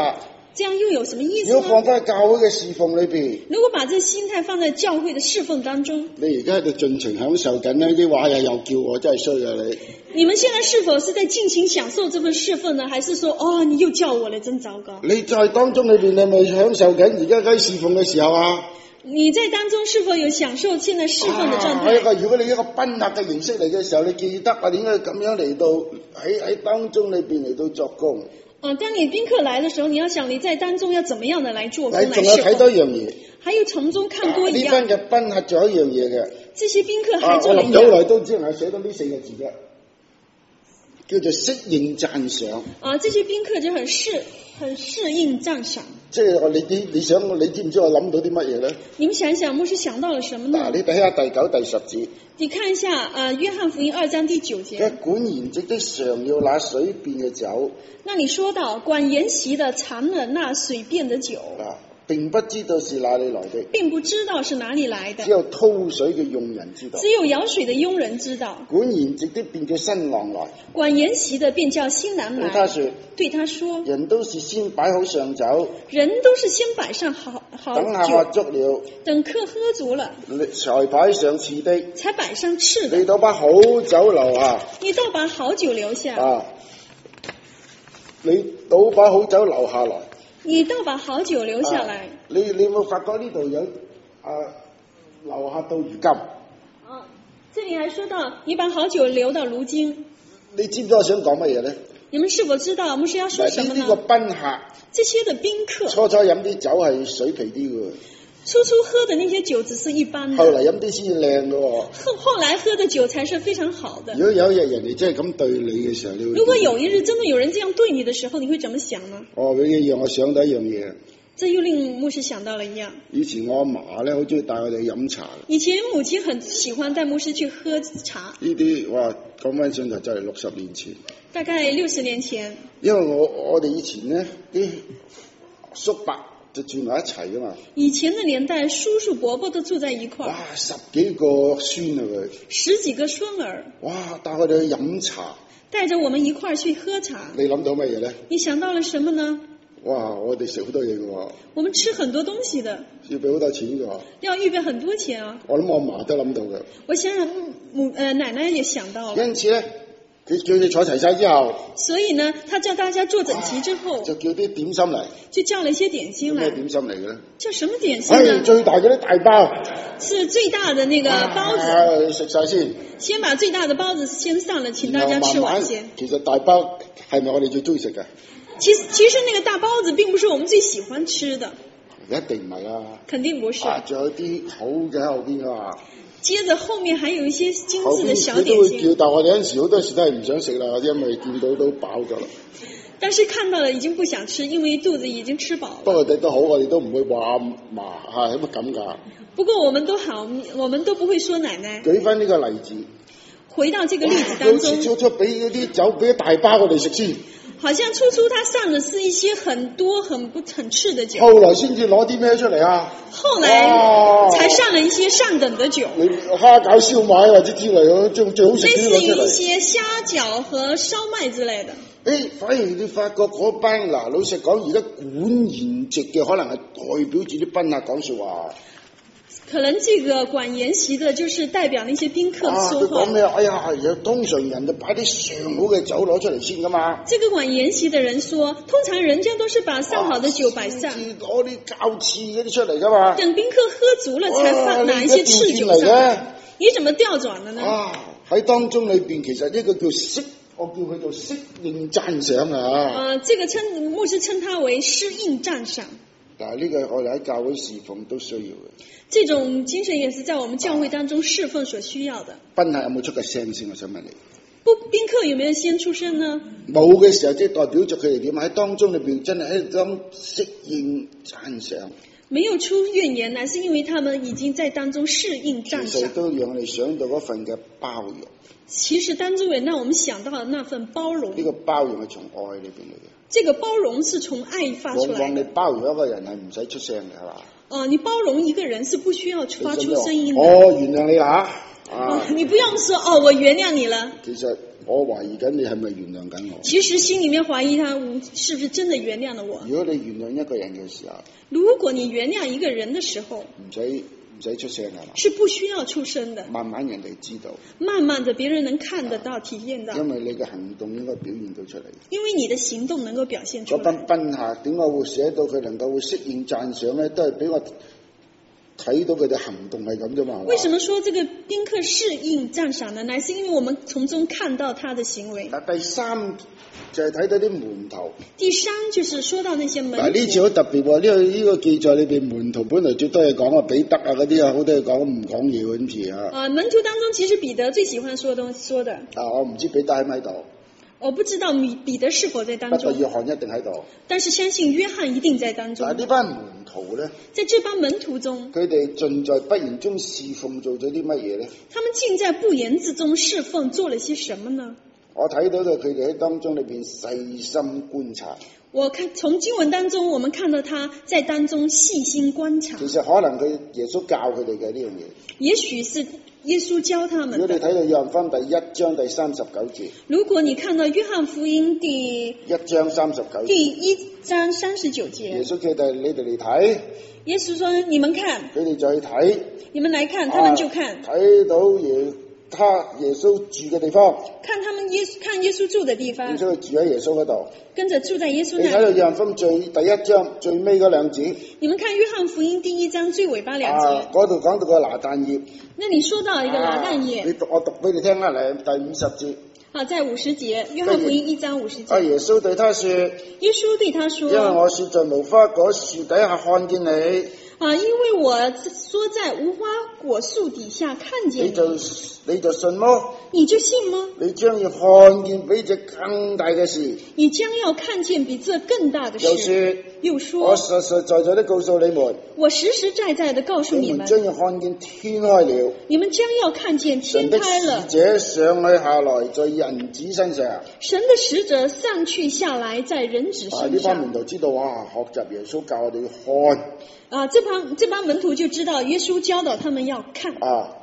S2: 這樣又有什麼意思
S1: 如果放
S2: 呢？
S1: 翻喺教會嘅侍奉裏邊，
S2: 如果把這心態放在教會的侍奉當中，
S1: 你而家喺度盡情享受緊呢啲話又叫我真係衰啊你！
S2: 你們現在是否是在盡情享受這份侍奉呢？還是說，哦，你又叫我了，真糟糕？
S1: 你在當中裏邊，你係咪享受緊而家喺侍奉嘅時候啊？
S2: 你在當中是否有享受現在侍奉的狀態？
S1: 如果你一個賓客嘅形式嚟嘅時候，你記得啊，點解咁樣嚟到喺當中裏邊嚟到作工？
S2: 當你賓客來的時候，你要想你在當中要怎麼樣的來做工來
S1: 你仲有睇多
S2: 侍奉？
S1: 一樣嘢，
S2: 還有從中看多一
S1: 呢
S2: 樣。
S1: 班嘅賓客仲有一樣嘢嘅。
S2: 這些賓客還
S1: 我
S2: 做了一
S1: 諗早來
S2: 樣。
S1: 都知係寫到呢4個字嘅，叫做適應讚賞。
S2: 這些賓客就很適應讚賞。
S1: 即係你知唔知我諗到啲乜嘢咧？
S2: 你們想一想，牧師想到了什麼
S1: 嗱，
S2: 呢？
S1: 你睇下第9、第10節。
S2: 你看一下約翰福音2章第9節。
S1: 管筵席的常要拿水變嘅酒。
S2: 那你說到管筵席的嘗了那水變的酒，
S1: 並不知道是哪裏來的，
S2: 並不知道是哪裏來的，
S1: 只有掏水嘅用人知道。
S2: 只有舀水的傭人知道。
S1: 管筵席的便叫新郎來，
S2: 管筵席的便叫新郎來，對他說，
S1: 人都是先擺好上酒，
S2: 人都是先擺上好
S1: 等下喝
S2: 酒，
S1: 足了，
S2: 等客喝足了，
S1: 才擺上次的。
S2: 才擺上次的。
S1: 你倒把好酒留下，
S2: 你倒把好酒留下，
S1: 你倒把好酒留下來。
S2: 你倒把好酒留下來。
S1: 你有冇發覺呢度有留下到如今？
S2: 這裡還說到你把好酒留到如今。
S1: 你知唔知我想講乜嘢咧？
S2: 你們是否知道牧師要說什麼
S1: 呢個
S2: 呢？
S1: 賓客，
S2: 這些的賓客
S1: 初飲啲酒係水皮啲嘅，
S2: 初喝的那些酒只是一般
S1: 後
S2: 的，
S1: 嚟飲啲先靚嘅。
S2: 後來喝的酒才是非常好的
S1: 如。果有一日人哋真係咁對你嘅時候，你會
S2: 如果有一日真的有人這樣對你的時候，你會怎麼想呢？
S1: 永遠讓我想到一樣嘢。
S2: 這又令牧師想到了一樣。
S1: 以前我阿嫲咧好中意帶我哋去飲茶。
S2: 以前母親很喜歡帶牧師去喝茶。
S1: 呢啲哇講翻上就真係60年前。
S2: 大概60年前。因
S1: 為我哋以前咧啲叔伯就住埋一齊噶嘛。
S2: 以前的年代，叔叔伯伯都住在一塊。
S1: 哇，10幾個孫啊佢。
S2: 10幾個孫兒。
S1: 哇，帶我哋去飲茶。
S2: 帶着我們一塊去喝茶。
S1: 你諗到乜嘢咧？
S2: 你想到了什麼呢？
S1: 哇！我哋食好多嘢嘅喎，
S2: 我們吃很多東西的，
S1: 要俾好多錢嘅喎，
S2: 要預備很多錢啊！
S1: 我諗我阿嫲都諗到嘅。
S2: 我想奶奶也想到了。
S1: 因此咧，佢叫你坐齊晒之後，
S2: 所以呢，他叫大家坐整齊之後，
S1: 就叫啲點心嚟，
S2: 就叫了一些點心來。
S1: 咩點心嚟嘅咧？
S2: 叫什麼點心呢？
S1: 最大嗰啲大包，
S2: 是最大的那個包子。
S1: 食晒先。
S2: 先把最大的包子先上了，請大家吃完先。
S1: 其實大包係咪我哋最中意食嘅？
S2: 其實那個大包子並不是我們最喜歡吃的。
S1: 一定唔係啦。
S2: 肯定不是。
S1: 仲有啲好嘅喺後邊啊。
S2: 接着後面還有一些精緻的小點心。
S1: 後邊佢都會叫，但我哋有陣時好多時都係唔想食啦，因為見到都飽咗啦。
S2: 但是看到了已經不想吃，因為肚子已經吃飽了。
S1: 不過都好，我哋都唔會話嫲係乜咁㗎。
S2: 不過我們都好，我們都不會說奶奶。
S1: 舉翻呢個例子。
S2: 回到這個例子當中。
S1: 初俾嗰啲酒俾一大包我哋食先。
S2: 好像初他上的是一些很多很次的酒。
S1: 後來先至攞啲咩出嚟啊？
S2: 後來才上了一些上等的酒。
S1: 你蝦餃燒賣或者之類嘅，最好食啲攞出嚟。
S2: 類似於一些蝦餃和燒賣之類的。
S1: 反而你發覺嗰班老實講，而家管筵席嘅可能係代表住啲賓客講說話。
S2: 可能這個管筵席的，就是代表那些賓客說話。
S1: 講咩？哎呀，通常人就擺啲上好嘅酒攞出嚟先噶嘛。
S2: 這個管筵席的人說，通常人家都是把上好的酒擺上，
S1: 攞啲較次嗰啲出嚟噶嘛。
S2: 等賓客喝足了，才放拿一些次酒上來。你怎麼調轉了呢？
S1: 喺當中裏邊，其實呢個叫我叫佢做適應讚賞啊。
S2: 這個牧師稱它為適應讚賞。
S1: 但係呢個我哋喺教會侍奉都需要嘅。
S2: 這種精神也是在我們教會當中侍奉所需要的。
S1: 賓客有冇出個聲先？我想問你。
S2: 賓客有沒有先出聲呢？
S1: 冇嘅時候，即係代表着佢哋點喺當中裏邊真係一種適應讚賞。
S2: 沒有出怨言，乃是因為他們已經在當中適應讚賞。
S1: 其實都讓我哋想到嗰份嘅包容。
S2: 其實當中也讓我們想到了那份包容。
S1: 呢個包容係從愛裏邊嚟嘅。
S2: 這個包容是從愛發出來的。
S1: 往往你包容一個人係唔使出聲嘅，係嘛？
S2: 你包容一個人是不需要發出聲音的。
S1: 原諒你啦。
S2: 你不用說我原諒你了。
S1: 其實我懷疑緊你係咪原諒緊我？
S2: 其實心裡面懷疑他是不是真的原諒了我。
S1: 如果你原諒一個人嘅時候，
S2: 如果你原諒一個人的時候，
S1: 唔使出聲㗎啦，
S2: 是不需要出聲的，
S1: 慢慢人哋知道，
S2: 慢慢的別人能看得到、體驗到，
S1: 因為你嘅行動應該表現到出嚟。
S2: 因為你的行動能夠表現出
S1: 嗰
S2: 來。
S1: 班賓客點解會寫到佢能夠會適應讚賞咧？都係俾我睇到佢哋行動係咁啫嘛。
S2: 為什麼說這個賓客適應讚賞呢？乃是因為我們從中看到他的行為。
S1: 第三就係睇到啲門徒。
S2: 第三就是說到那些門徒。
S1: 嗱，呢次好特別喎，呢個記載裏邊門徒本來最多嘢講啊，彼得啊嗰啲啊好多嘢講，唔講嘢嗰陣時啊。
S2: 門徒當中其實彼得最喜歡說的。
S1: 我唔知彼得喺唔喺度。
S2: 我不知道彼得是否在當中。
S1: 不過約翰一定喺度。但
S2: 是相信約翰一定在當中。
S1: 呢班門徒咧，
S2: 在這班門徒中，
S1: 佢哋盡在不言中侍奉做咗啲乜嘢咧？
S2: 他們盡在不言之中侍奉做了些什麼呢？
S1: 我睇到嘅佢哋喺當中裏邊細心觀察。
S2: 我看從經文當中，我們看到他在當中細心觀察。
S1: 其實可能耶穌教佢哋嘅呢樣嘢。
S2: 也許是耶穌教他們。
S1: 如果你睇到約翰福音第1章第39節。
S2: 如果你看到約翰福音第
S1: 1章39節。
S2: 第1章39節。
S1: 耶穌叫你哋嚟睇。
S2: 耶穌說：你們看。
S1: 佢哋就去睇。
S2: 你們來看，他們就看。
S1: 睇到耶穌住嘅地方。
S2: 看耶穌住的地方。
S1: 耶穌住喺耶穌嗰度。
S2: 跟着住在耶穌那裡。
S1: 你睇到約翰福音第1章最尾嗰兩節。
S2: 你們看約翰福音第1章最尾巴兩節。
S1: 嗰度講到個拿但業。
S2: 那你說到一個拿但業。
S1: 我讀俾你聽啦，嚟第50節。
S2: 好，在50節，約翰福音1章50節。
S1: 耶穌對他說。
S2: 耶穌對他說。
S1: 因為我是在無花果樹底下看見你。
S2: 因為我說在無花果樹底下看見你
S1: 就信麼？
S2: 你就信嗎？
S1: 你將要看見比這更大嘅事。
S2: 你將要看見比這更大的事。又說
S1: 我實實在在的告訴你們。
S2: 我實實在在的告訴你們。
S1: 你們將要看見天開了。
S2: 你們將要看見天開了。
S1: 神的使者上去下來在人子身上。
S2: 神的使者上去下來在人子身上。
S1: 呢班門徒知道學習耶穌教我哋要看。
S2: 這班門徒就知道耶穌教導他們要看。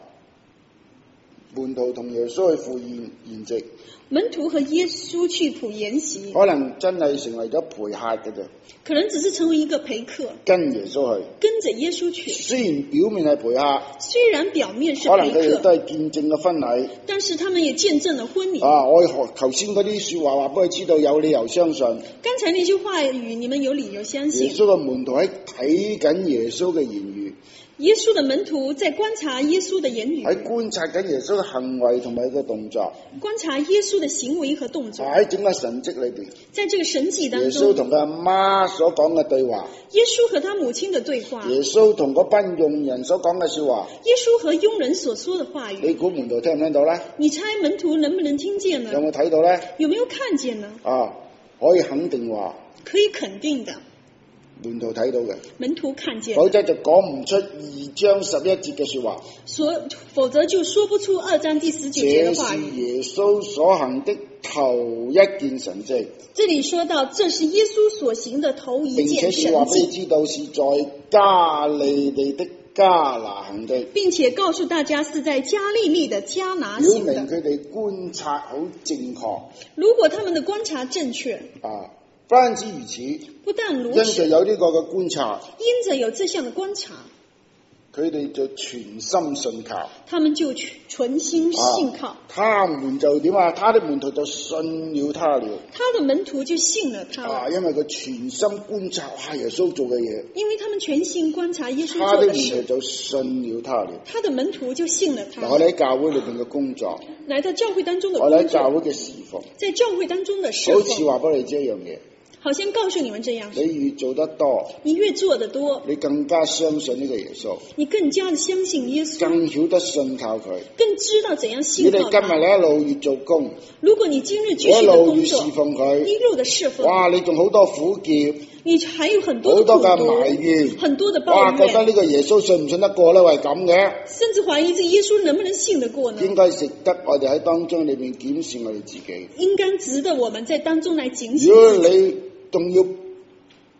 S1: 門徒同耶穌去赴筵席。
S2: 門徒和耶穌去赴筵席。
S1: 可能真係成為咗陪客嘅啫。
S2: 可能只是成為一個陪客。
S1: 跟耶穌去。
S2: 跟着耶穌去。
S1: 雖然表面係陪客。
S2: 雖然表面是陪客。
S1: 可能佢哋都係見證嘅婚禮。
S2: 但是他們也見證了婚禮。
S1: 我頭先嗰啲說話俾佢知道，有理由相信。
S2: 剛才那句話語，你們有理由相信。
S1: 耶穌嘅門徒喺睇緊耶穌嘅言語。
S2: 耶穌的門徒在觀察耶穌的言語，
S1: 喺觀察緊耶穌嘅行為同埋佢嘅動作，
S2: 觀察耶穌的行為和動作。
S1: 喺整個神蹟裏邊，
S2: 在這個神蹟當中，
S1: 耶穌同佢阿媽所講嘅對話，
S2: 耶穌和他母親的對話，
S1: 耶穌同嗰班傭人所講嘅說話，
S2: 耶穌和傭人所說的話語，
S1: 你估門徒聽唔聽到咧？
S2: 你猜門徒能不能聽見呢？
S1: 有冇睇到咧？
S2: 有沒有看見呢？
S1: 可以肯定話，
S2: 可以肯定的。
S1: 門徒睇到嘅，
S2: 門徒看見，
S1: 否則就講唔出2章11節嘅說話。
S2: 否則就說不出2章第10節的話語。
S1: 這是耶穌所行的頭一件神蹟。
S2: 這裡說到，這是耶穌所行的頭一件神蹟。並且
S1: 話俾你知道是在加利利的迦拿行的，
S2: 並且告訴大家是在加利利的迦拿行的。
S1: 表明佢哋觀察好正確。
S2: 如果他們的觀察正確，
S1: 不單止如此，
S2: 不但如此，
S1: 因着有呢個嘅觀察，
S2: 因着有這項的觀察，
S1: 佢哋就全心信靠，
S2: 他們就全心信靠，
S1: 他們就點啊？他的門徒就信了他了，
S2: 他的門徒就信了他，
S1: 因為佢全心觀察耶穌做嘅嘢，
S2: 因為他們全心觀察耶穌做的事，
S1: 他的門徒就信了他了，
S2: 他的門徒就信了他。
S1: 我哋喺教會裏邊嘅工作，
S2: 來到教會當中的工作，
S1: 我哋喺教會嘅侍奉，
S2: 在教會當中的侍奉，
S1: 好似話俾你知一樣嘢。
S2: 好像告訴你們這樣，
S1: 你越做得多，
S2: 你越做得多，
S1: 你更加相信呢個耶穌，
S2: 你更加的相信耶穌，
S1: 更曉得信靠佢，
S2: 更知道怎樣信靠他。
S1: 你今日你一路越做工，
S2: 如果你今日繼續的工作，
S1: 侍奉佢，
S2: 一路的侍奉，
S1: 哇！你仲好多苦澀，
S2: 你還有很多的
S1: 好多嘅埋怨，
S2: 很多的抱怨，
S1: 哇！覺得呢個耶穌信唔信得過咧？係咁嘅，
S2: 甚至懷疑這個耶穌能不能信得過呢？
S1: 應該值得我哋喺當中裏面檢視我哋自己，
S2: 應該值得我們在當中來警醒。
S1: 如果你仲要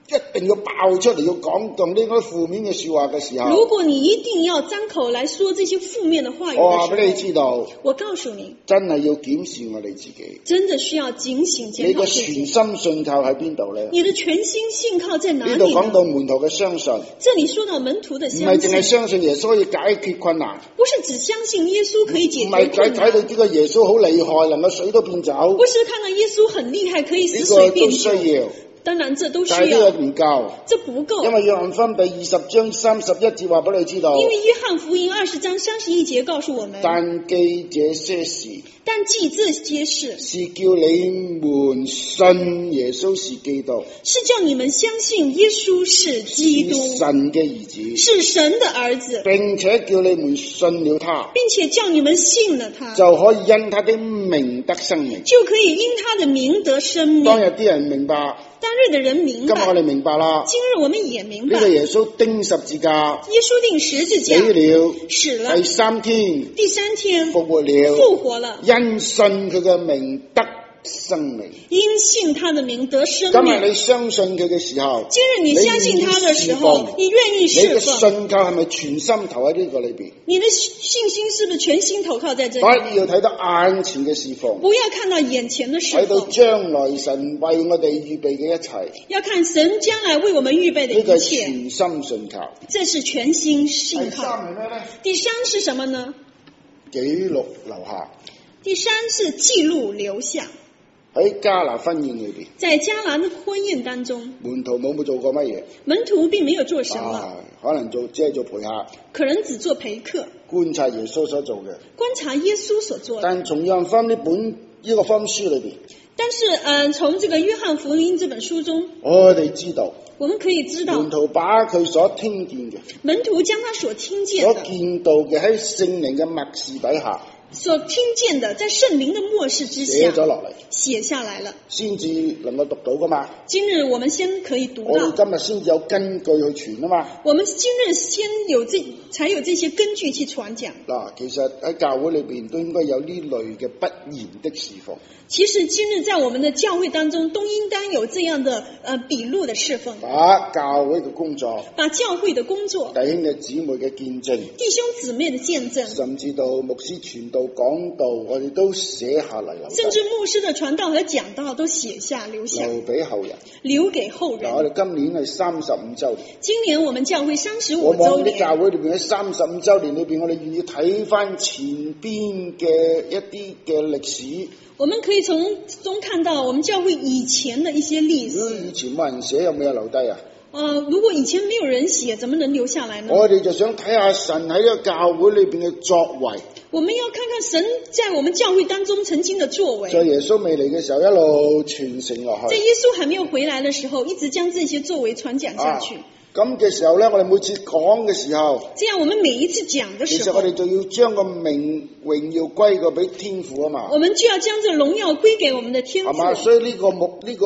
S1: 一定要爆出嚟，要講動呢啲負面嘅說話嘅時候，
S2: 如果你一定要張口來說這些負面的話
S1: 我話俾你
S2: 語的時候，
S1: 知道，
S2: 我告訴你，
S1: 真係要檢視我哋自己。
S2: 真的需要警醒檢
S1: 你嘅
S2: 討自己。
S1: 全心信靠喺邊度咧？
S2: 你的全心信靠在哪
S1: 呢度
S2: 裡呢？
S1: 講到門徒嘅相信，唔
S2: 這裡說到門徒的
S1: 係
S2: 相
S1: 淨係
S2: 信，
S1: 相信耶穌可以解決困難，
S2: 不是只相信耶穌可以解
S1: 唔係
S2: 決困
S1: 睇到
S2: 難，
S1: 呢個耶穌好厲害，能夠水都變酒，
S2: 不是看到耶穌很厲害可以使
S1: 呢個都
S2: 水變酒。
S1: 需要，
S2: 當然這都需
S1: 但係呢
S2: 要，
S1: 個唔夠。
S2: 這不夠。
S1: 因為約翰福音第20章31節話俾你知道，
S2: 因為約翰福音20章31節告訴我們，
S1: 但記這些事
S2: 但記這些事
S1: 是叫你們信耶穌是基督，
S2: 是叫你們相信耶穌是基督，
S1: 是神嘅兒子，
S2: 是神的兒子，
S1: 並且叫你們信了他，
S2: 並且叫你們信了他，
S1: 就可以因他的名得生命。
S2: 就可以因他的名得生命。
S1: 當日啲人明白，
S2: 當日的人明
S1: 今日我
S2: 白，
S1: 哋明白啦。
S2: 今日我們也明白，
S1: 呢個耶穌釘十字架，
S2: 耶穌釘十字架
S1: 死了，
S2: 死了，
S1: 第3天
S2: 第三天
S1: 復活了，
S2: 復活了，
S1: 因信佢嘅名得生命。
S2: 因信他的名得生
S1: 今日
S2: 命。
S1: 你相信佢嘅時候，
S2: 今日你相信他的時候，你願意
S1: 你嘅
S2: 侍奉，
S1: 信靠係咪全心投喺呢個裏邊？
S2: 你的信心是不是全心投靠在這
S1: 不
S2: 裡？
S1: 要睇到眼前嘅侍奉，
S2: 不要看到眼前的侍
S1: 睇到
S2: 奉，
S1: 將來神為我哋預備嘅一切，
S2: 要看神將來為我們預備的
S1: 呢個係
S2: 一切，
S1: 全心信靠。
S2: 這是全心
S1: 第
S2: 信靠。
S1: 三係咩咧？
S2: 第三是什麼呢？
S1: 記錄留下
S2: 第三是記錄留下。
S1: 喺迦拿婚宴裏邊，
S2: 在迦拿的婚宴當中，
S1: 門徒冇做過乜嘢？
S2: 門徒並沒有做什麼，
S1: 可能只係做陪客，
S2: 可能只做陪客，
S1: 觀察耶穌所做嘅。
S2: 觀察耶穌所做的。
S1: 但從約翰福音呢個福音書裏邊，
S2: 但是，從這個約翰福音這本書中，
S1: 我哋知道
S2: 我們可以知道
S1: 門，徒把佢所聽見嘅、
S2: 門徒將他所聽見
S1: 所
S2: 的、
S1: 見到嘅喺聖靈嘅默示底下
S2: 所聽見的，在聖靈的默示之下
S1: 寫咗落嚟，
S2: 寫下來了。
S1: 先至能夠讀到噶嘛。
S2: 今日我們先可以讀
S1: 我哋
S2: 到，
S1: 今日先至有根據去傳啊嘛。
S2: 我們今日才有這些根據去傳講。
S1: 嗱，其實喺教會裏邊都應該有呢類嘅不言的侍奉。
S2: 其實今日在我們的教會當中，都應當有這樣的筆錄的侍奉，
S1: 把教會嘅工作、
S2: 把教會的工作、
S1: 弟兄嘅姊妹嘅見證，
S2: 弟兄姊妹的見證，
S1: 甚至到牧師傳道講道，我哋都寫下嚟留低，
S2: 甚至牧師的傳道和講道都寫下留下，
S1: 留俾後人。
S2: 留給後
S1: 嗱，我
S2: 人。
S1: 哋今年係35週年，
S2: 今年我們教會35
S1: 我望啲
S2: 週年，
S1: 教會裏邊喺35週年裏邊，我哋願意睇翻前邊嘅一啲嘅歷史。
S2: 我們可以從中看到我們教會以前的一些歷
S1: 如果
S2: 史。
S1: 以前冇人寫，有冇人留低啊？
S2: 如果以前沒有人寫，怎麼能留下來呢？
S1: 我哋就想睇下神喺呢個教會裏邊嘅作為。
S2: 我們要看看神在我們教會當中曾經的作為。
S1: 在耶穌未嚟嘅時候，一路傳承落去。
S2: 在耶穌還沒有回來的時候，一直將這些作為傳講下去。
S1: 咁嘅時候咧，我哋每次講嘅時候，
S2: 這樣我們每一次講的時候，
S1: 其實我哋就要將個榮耀歸個俾天父啊嘛。
S2: 我們就要將這榮耀歸給我們的天父。
S1: 係嘛？所以呢個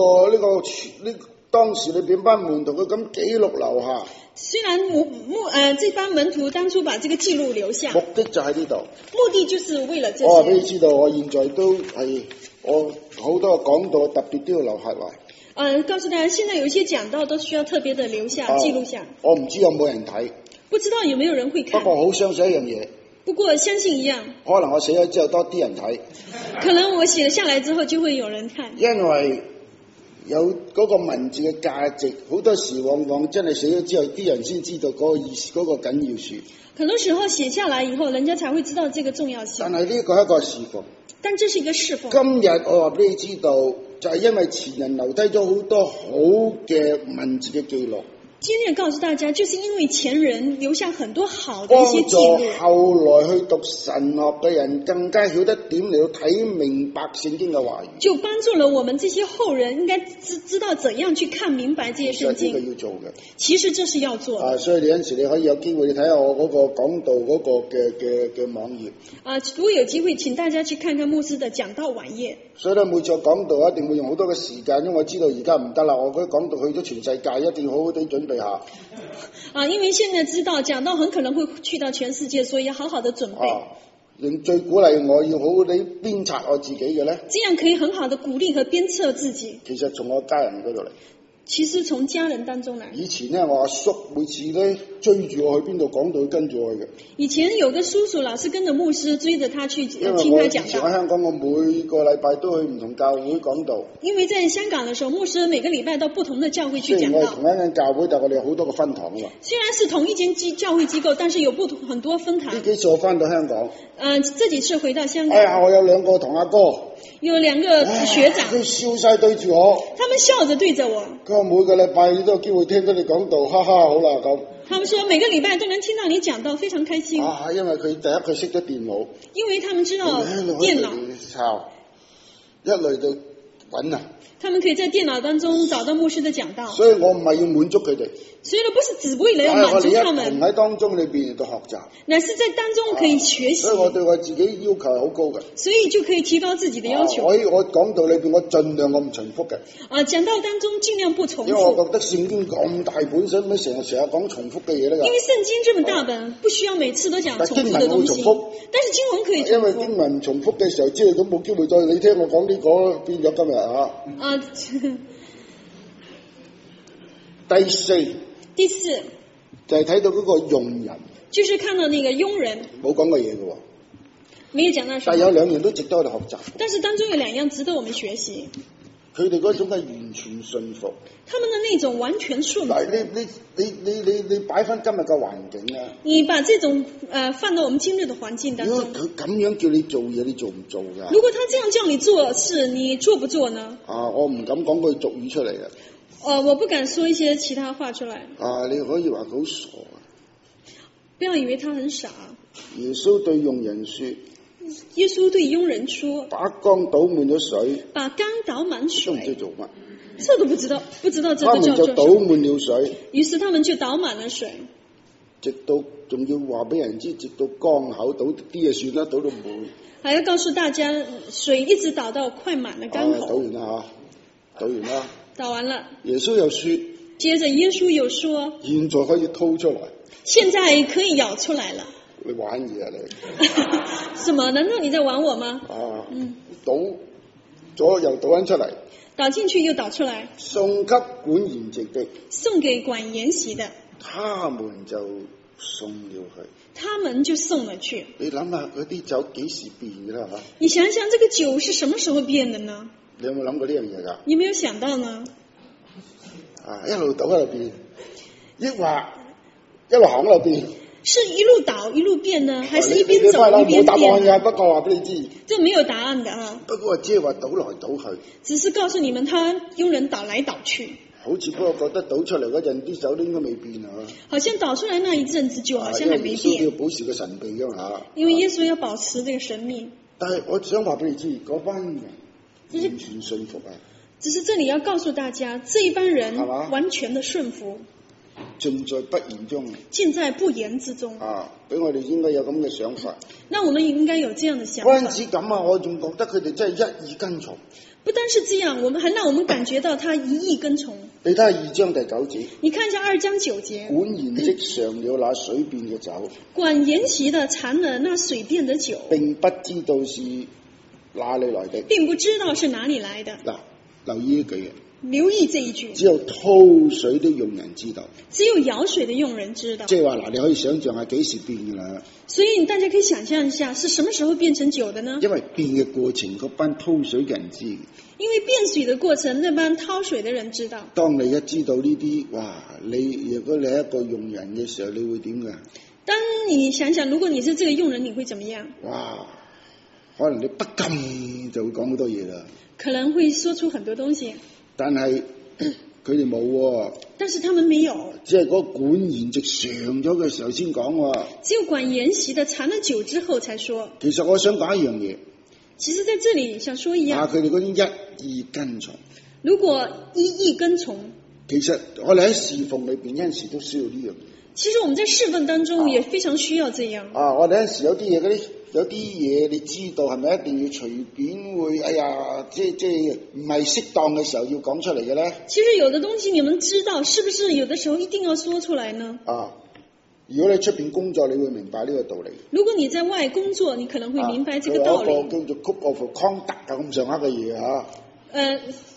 S1: 當時裏邊班門徒佢咁記錄留下，
S2: 雖然這班門徒當初把這個記錄留下，
S1: 目的就喺呢度。
S2: 目的就是為了這
S1: 我話俾你
S2: 些。
S1: 知道，我現在都係我好多講道特別都要留下來。
S2: 告訴大家，現在有一些講道都需要特別的留下、記錄下。
S1: 我唔知有冇人睇，
S2: 不知道有沒有人會
S1: 不
S2: 看。
S1: 過好相信一樣嘢，
S2: 不過相信一樣，
S1: 可能我寫咗之後多啲人睇，
S2: 可能我寫下來之後就會有人看。
S1: 因為有嗰個文字嘅價值，好多時往往真係寫咗之後，啲人先知道嗰個意思、嗰個緊要處。
S2: 很多時候寫下來以後，人家才會知道這個重要性。
S1: 但係呢個係一個侍奉。
S2: 但這是一個侍奉。
S1: 今日我話俾你知道，就係因為前人留低咗好多好嘅文字嘅記錄，
S2: 今日告訴大家，就是因為前人留下很多好的一些
S1: 幫助
S2: 記錄，
S1: 後來去讀神學嘅人更加曉得點嚟到睇明白聖經嘅話語。
S2: 就幫助了我們這些後人應該知道怎樣去看明白這些聖
S1: 其實呢個
S2: 經。
S1: 要做嘅。
S2: 其實這是要做的。
S1: 所以你有陣時你可以有機會你睇下我嗰個講道嗰個嘅網頁。
S2: 如果有機會，請大家去看看牧師的講道晚頁。
S1: 所以咧，每次我講道一定會用好多嘅時間，因為我知道而家唔得啦，我嗰啲講道去咗全世界，一定要好好地準備下。
S2: 因為現在知道講道很可能會去到全世界，所以要好好的準備。
S1: 最鼓勵我要好好地鞭策我自己嘅咧，
S2: 這樣可以很好的鼓勵和鞭策自己。
S1: 其實從我家人嗰度嚟。
S2: 其實從家人當中來。
S1: 以前咧，我阿叔每次咧追住我去邊度講道，佢跟住我去嘅。
S2: 以前有個叔叔老是跟着牧師追着他去聽他
S1: 因為我以前
S2: 講道。
S1: 喺香港，我每個禮拜都去唔同教會講道。
S2: 因為在香港的時候，牧師每個禮拜到不同的教會去講道。
S1: 雖然我係同一間教會，但係我哋有好多個分堂啊嘛。
S2: 雖然是同一間教會機構，但是有很多分堂。
S1: 呢幾次我翻到香港，
S2: 這幾次回到香港。
S1: 哎呀，我有兩個堂阿哥，
S2: 有兩個學長，
S1: 佢笑晒對住我。
S2: 他們笑着對着我。
S1: 佢話每個禮拜都有機會聽到你講道，哈哈，好啦咁。
S2: 他們說每個禮拜都能聽到你講道，非常開心。
S1: 因為佢識得電腦。
S2: 因為他們知道電腦。
S1: 一類就揾啊。
S2: 他們可以在電腦當中找到牧師的講道。
S1: 所以我唔係要滿足佢哋。
S2: 所以呢，不是只為了要滿足他們。
S1: 我哋一同喺當中裏邊度學習。
S2: 乃是在當中可以學習。
S1: 所以我對我自己要求係好高嘅。
S2: 所以就可以提高自己的要求。
S1: 我講道裏邊，我盡量我唔重複嘅。
S2: 講道當中盡量不重複。
S1: 因為我覺得聖經咁大本，使乜成日講重複嘅嘢咧？
S2: 因為聖經這麼大本，不需要每次都講重複的東西。但是經文可以重複。
S1: 因為經文重複嘅時候，之後都冇機會再你聽我講呢個，變咗今日啊。第四就係睇到嗰個傭人，
S2: 就是看到那個傭人，
S1: 冇講過嘢嘅喎，
S2: 沒有講到什麼。
S1: 但有兩樣都值得我哋學習。
S2: 但是當中有兩樣值得我們學習。
S1: 佢哋嗰種係完全信服，
S2: 他們的那種完全順服。
S1: 你擺翻今日嘅環境啊！
S2: 你把這種放到我們今日的環境當中。
S1: 如果佢咁樣叫你做嘢，你做唔做噶？
S2: 如果他這樣叫你做事，你做不做呢？
S1: 我唔敢講句俗語出嚟嘅。
S2: 我不敢說一些其他話出來。
S1: 你可以話佢好傻啊！
S2: 不要以為他很傻。
S1: 耶穌對傭人說。
S2: 耶穌對傭人說：
S1: 把缸倒滿咗水。
S2: 把缸倒滿水。
S1: 都唔知做乜。
S2: 這都不知道這個叫做什麼。
S1: 他們就倒滿了水。
S2: 於是他們就倒滿了水。
S1: 直到仲要話俾人知，直到缸口倒啲嘢算啦，倒到滿。
S2: 還要告訴大家，水一直倒到快滿了缸口。
S1: 倒完啦嚇，倒完啦。
S2: 倒完了。
S1: 耶穌又說。
S2: 接着耶穌又說：
S1: 現在可以掏出來。
S2: 現在可以舀出來了。
S1: 你玩嘢啊你？
S2: 什麼？難道你在玩我嗎？
S1: 倒咗又倒翻出嚟。
S2: 倒進去又倒出來。
S1: 送給管筵席的。
S2: 送給管筵席的。
S1: 他們就送了去。
S2: 他們就送了去。
S1: 你諗下嗰啲酒幾時變嘅啦嚇？
S2: 你想想這個酒是什麼時候變的呢？
S1: 你有冇諗過呢樣嘢㗎？
S2: 你沒有想到呢？
S1: 一路倒一路變，抑或一路行一路變？
S2: 是一路倒一路變呢，還是一邊走一邊變？
S1: 冇答案㗎，不過話俾你知。
S2: 這沒有答案的啊。
S1: 不過即係話倒來倒去。
S2: 只是告訴你們，他傭人倒來倒去。
S1: 好似不過覺得倒出嚟嗰陣啲酒都應該未變啊。
S2: 好像倒出來那一陣子酒好像還沒變。
S1: 因為耶穌要保持個神秘㗎嘛。
S2: 因為耶穌要保持這個神秘。
S1: 但係我想話俾你知，嗰班人完全信服啊。
S2: 只是這裡要告訴大家，這一班人完全的順服，
S1: 盡在不言中，
S2: 盡在不言之中。
S1: 俾我哋應該有咁嘅想法。
S2: 那我們應該有這樣的想法。
S1: 嗰陣時咁啊，我仲覺得佢哋真係一意跟從。
S2: 不單是這樣，我們還讓我們感覺到他一意跟從。
S1: 你睇下2章第9節。
S2: 你看一下2章9節。
S1: 管筵席嘗了那水變嘅酒。
S2: 管筵席的嘗了那水變的酒。
S1: 並不知道是哪裡來的。
S2: 並不知道是哪裡來的。
S1: 嗱，留意呢句嘢。
S2: 留意這一句。
S1: 只有掏水的傭人知道。
S2: 只有舀水的傭人知道。
S1: 即係話嗱，你可以想象下幾時變㗎啦。
S2: 所以大家可以想象一下，是什麼時候變成酒的呢？
S1: 因為變嘅過程，嗰班掏水嘅人知。
S2: 因為變水的過程，那班掏水的人知道。
S1: 當你一知道呢啲，哇！如果你係一個傭人嘅時候，你會點㗎？
S2: 當你想想，如果你是這個傭人，你會怎麼樣？
S1: 哇！可能你不禁就會講好多嘢啦。
S2: 可能會說出很多東西。
S1: 但係佢哋冇喎。
S2: 但是他們沒有。
S1: 即係嗰管筵席嘗咗嘅時候先講喎。
S2: 只有管筵席的嘗了酒之後才說。
S1: 其實我想講一樣嘢。
S2: 其實在這裡想說一樣。
S1: 佢哋嗰種一意跟從。
S2: 如果一意跟從。
S1: 其實我哋喺侍奉裏邊有陣時都需要呢樣嘢。
S2: 其實我們在侍奉當中也非常需要這樣。
S1: 我哋有陣時有啲嘢你知道係咪一定要隨便會即係唔係適當嘅時候要講出嚟嘅咧？
S2: 其實有的東西你們知道，是不是有的時候一定要說出來呢？
S1: 如果你出邊工作，你會明白呢個道理。
S2: 如果你在外工作，你可能會明白這個道理。
S1: 有一個叫做 Code of Conduct咁上下嘅嘢嚇。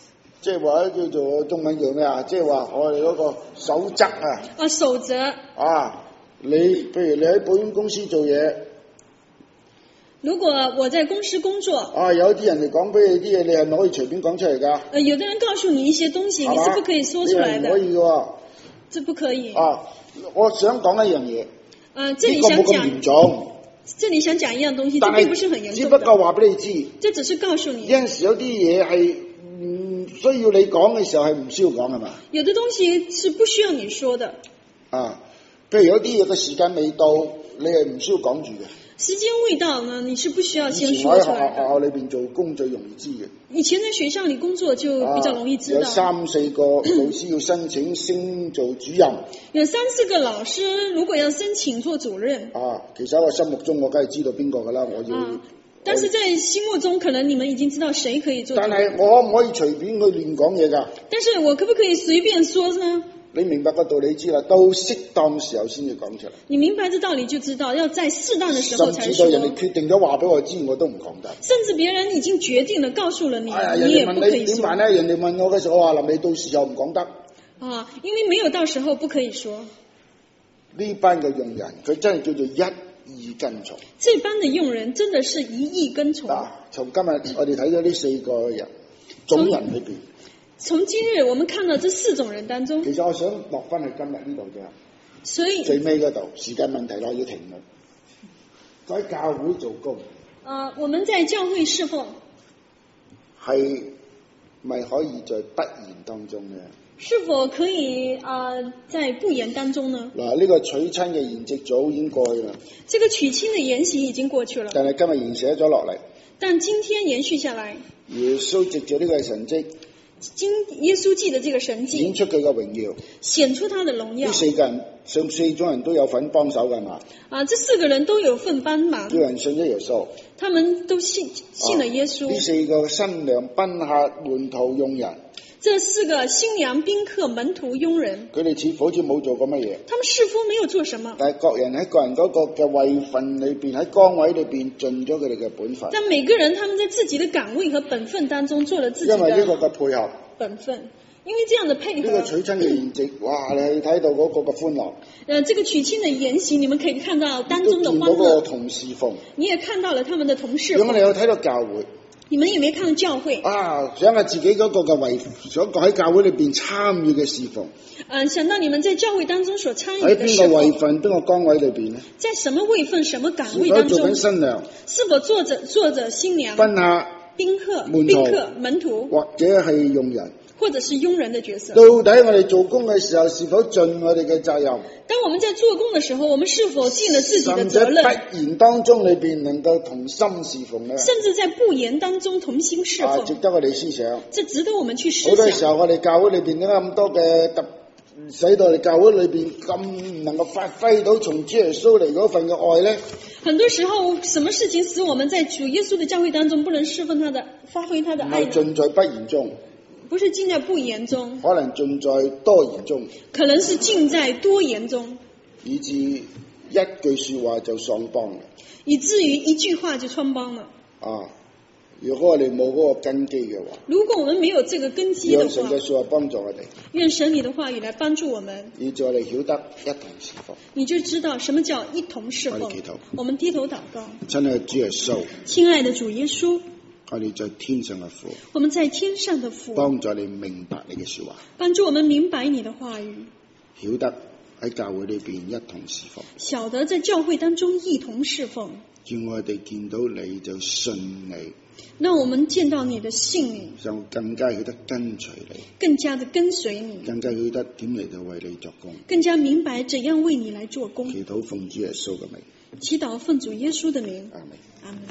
S1: 即係話叫做中文叫咩啊？即係話我哋嗰個守則啊。
S2: 守則。
S1: 你譬如你喺保險公司做嘢。
S2: 如果我在公司工作，
S1: 有啲人嚟講俾你啲嘢，你係咪可以隨便講出嚟㗎？
S2: 有的人告訴你一些東西，你是不可以說出來的。
S1: 唔可以嘅。
S2: 這不可以。
S1: 我想講一樣嘢。
S2: 這裡想講。
S1: 呢個冇咁嚴重。
S2: 這裡想講一樣東西，這並不是很嚴重。
S1: 只不過話俾你知。
S2: 這只是告訴你。
S1: 有陣時有啲嘢係唔需要你講嘅時候係唔需要講係嘛？
S2: 有的東西是不需要你說的。
S1: 譬如有啲嘢嘅時間未到，你係唔需要講住嘅。
S2: 時間未到呢，你是不需要先說出來的。
S1: 以前我喺學校裏邊做工最容易知嘅。
S2: 以前在學校裡工作就比較容易知道。
S1: 有3-4個老師要申請升做主任。
S2: 有3-4個老師如果要申請做主任。
S1: 其實喺我心目中我梗係知道邊個㗎啦，
S2: 但是在心目中可能你們已經知道誰可以做主任。
S1: 但係我可唔可以隨便去亂講嘢㗎？
S2: 但是我可不可以隨便說呢？
S1: 你明白個道理知啦，到適當時候先至講出嚟。
S2: 你明白這道理就知道，要在適當的時候才說。
S1: 甚至到人哋決定咗話俾我知，我都唔講得。
S2: 甚至別人已經決定了，告訴了你，你也不可以說。
S1: 點辦呢？人哋問我嘅時候，我話臨你到時候唔講得。
S2: 因為沒有到時候不可以說。
S1: 呢班嘅用人，佢真係叫做一意跟從。
S2: 這班的用人真的是一意跟從。
S1: 從今日我哋睇咗呢4個人種人裏邊。
S2: 從今日我們看到這4種人當中，
S1: 其實我想落翻去今日呢度啫。
S2: 所以
S1: 最尾嗰度時間問題啦，要停啦。喺教會做工。
S2: 我們在教會侍奉，
S1: 係咪可以在不言當中呢？
S2: 是否可以在不言當中呢？
S1: 呢個娶親嘅筵席早已經過去啦。
S2: 這個娶親的筵席已經過去了。
S1: 但係今日延寫咗落嚟。
S2: 但今天延續下來。
S1: 耶穌藉住呢個神蹟。
S2: 耶穌記的這個神蹟，
S1: 顯出佢嘅榮耀，
S2: 顯出他的榮耀。
S1: 呢4種人都有份幫手㗎嘛？
S2: 這4個人都有份幫忙。
S1: 叫人信咗耶穌，
S2: 他們都信了耶穌。
S1: 呢4個新娘賓客門徒用人，
S2: 這4個新娘賓客門徒傭人，
S1: 佢哋似乎好似冇做過乜嘢。
S2: 他們似乎沒有做什麼。
S1: 但係各人喺個人嗰個嘅位份裏邊，喺崗位裏邊盡咗佢哋嘅本分。
S2: 但每個人他們在自己的崗位和本分當中做了自己的。
S1: 因為呢個嘅配合。
S2: 本分，因為這樣的配合。
S1: 呢個娶親嘅筵席，哇！你睇到嗰個嘅歡樂。
S2: 這個娶親的筵席，你們可以看到當中的歡樂。
S1: 都見到個同侍奉。你
S2: 也看到了他們的同事奉。
S1: 咁你有睇到教會？
S2: 你們有沒有看到教會？
S1: 想下自己嗰個嘅位，想喺教會裏邊參與嘅侍奉。
S2: 想到你們在教會當中所參與的侍奉。
S1: 喺邊個位份、邊個崗位裏邊呢？
S2: 在什麼位份、什麼崗位當中？
S1: 是否做緊新娘？
S2: 是否做着新娘？
S1: 賓客、
S2: 賓客、門徒，
S1: 或者係用人。
S2: 或者是傭人的角色。
S1: 到底我哋做工嘅時候，是否盡我哋嘅責任？
S2: 當我們在做工的時候，我們是否盡了自己的責任？
S1: 甚至不言當中裏邊能夠同心侍奉呢？
S2: 甚至在不言當中同心侍奉。
S1: 值得我哋思想。
S2: 這值得我們去思想。
S1: 好多時候我哋教會裏邊點解咁多嘅使到我哋教會裏邊咁唔能夠發揮到從主耶穌嚟嗰份嘅愛呢？
S2: 很多時候，什麼事情使我們在主耶穌的教會當中不能侍奉他的、發揮他的愛呢？
S1: 唔係盡在不言中。
S2: 不是盡在不言中，
S1: 可能盡在多言中，
S2: 可能是盡在多言中，
S1: 以至一句說話就喪邦啦，
S2: 以至於一句話就穿幫了。
S1: 如果我哋冇嗰個根基嘅話，
S2: 如果我們沒有這個根基的話，
S1: 讓神嘅說話幫助我哋，
S2: 願神你的話語來幫助我們，
S1: 以致我哋曉得一同侍奉，
S2: 你就知道什麼叫一同侍奉。我們低頭禱告，
S1: 親愛的主耶穌，
S2: 親愛的主耶穌。
S1: 我哋在天上嘅父，
S2: 我們在天上的父，
S1: 幫助你明白你嘅說話，
S2: 幫助我們明白你的話語，
S1: 曉得喺教會裏邊一同侍奉，
S2: 曉得在教會當中一同侍奉，
S1: 叫我哋見到你就信你，
S2: 讓我們見到你的信你，
S1: 就更加曉得跟隨你，
S2: 更加的跟隨你，
S1: 更加曉得點嚟到為你作工，
S2: 更加明白怎樣為你來做工。
S1: 祈禱奉主耶穌嘅名，
S2: 祈禱奉主耶穌的名，
S1: 阿門。
S2: 阿門。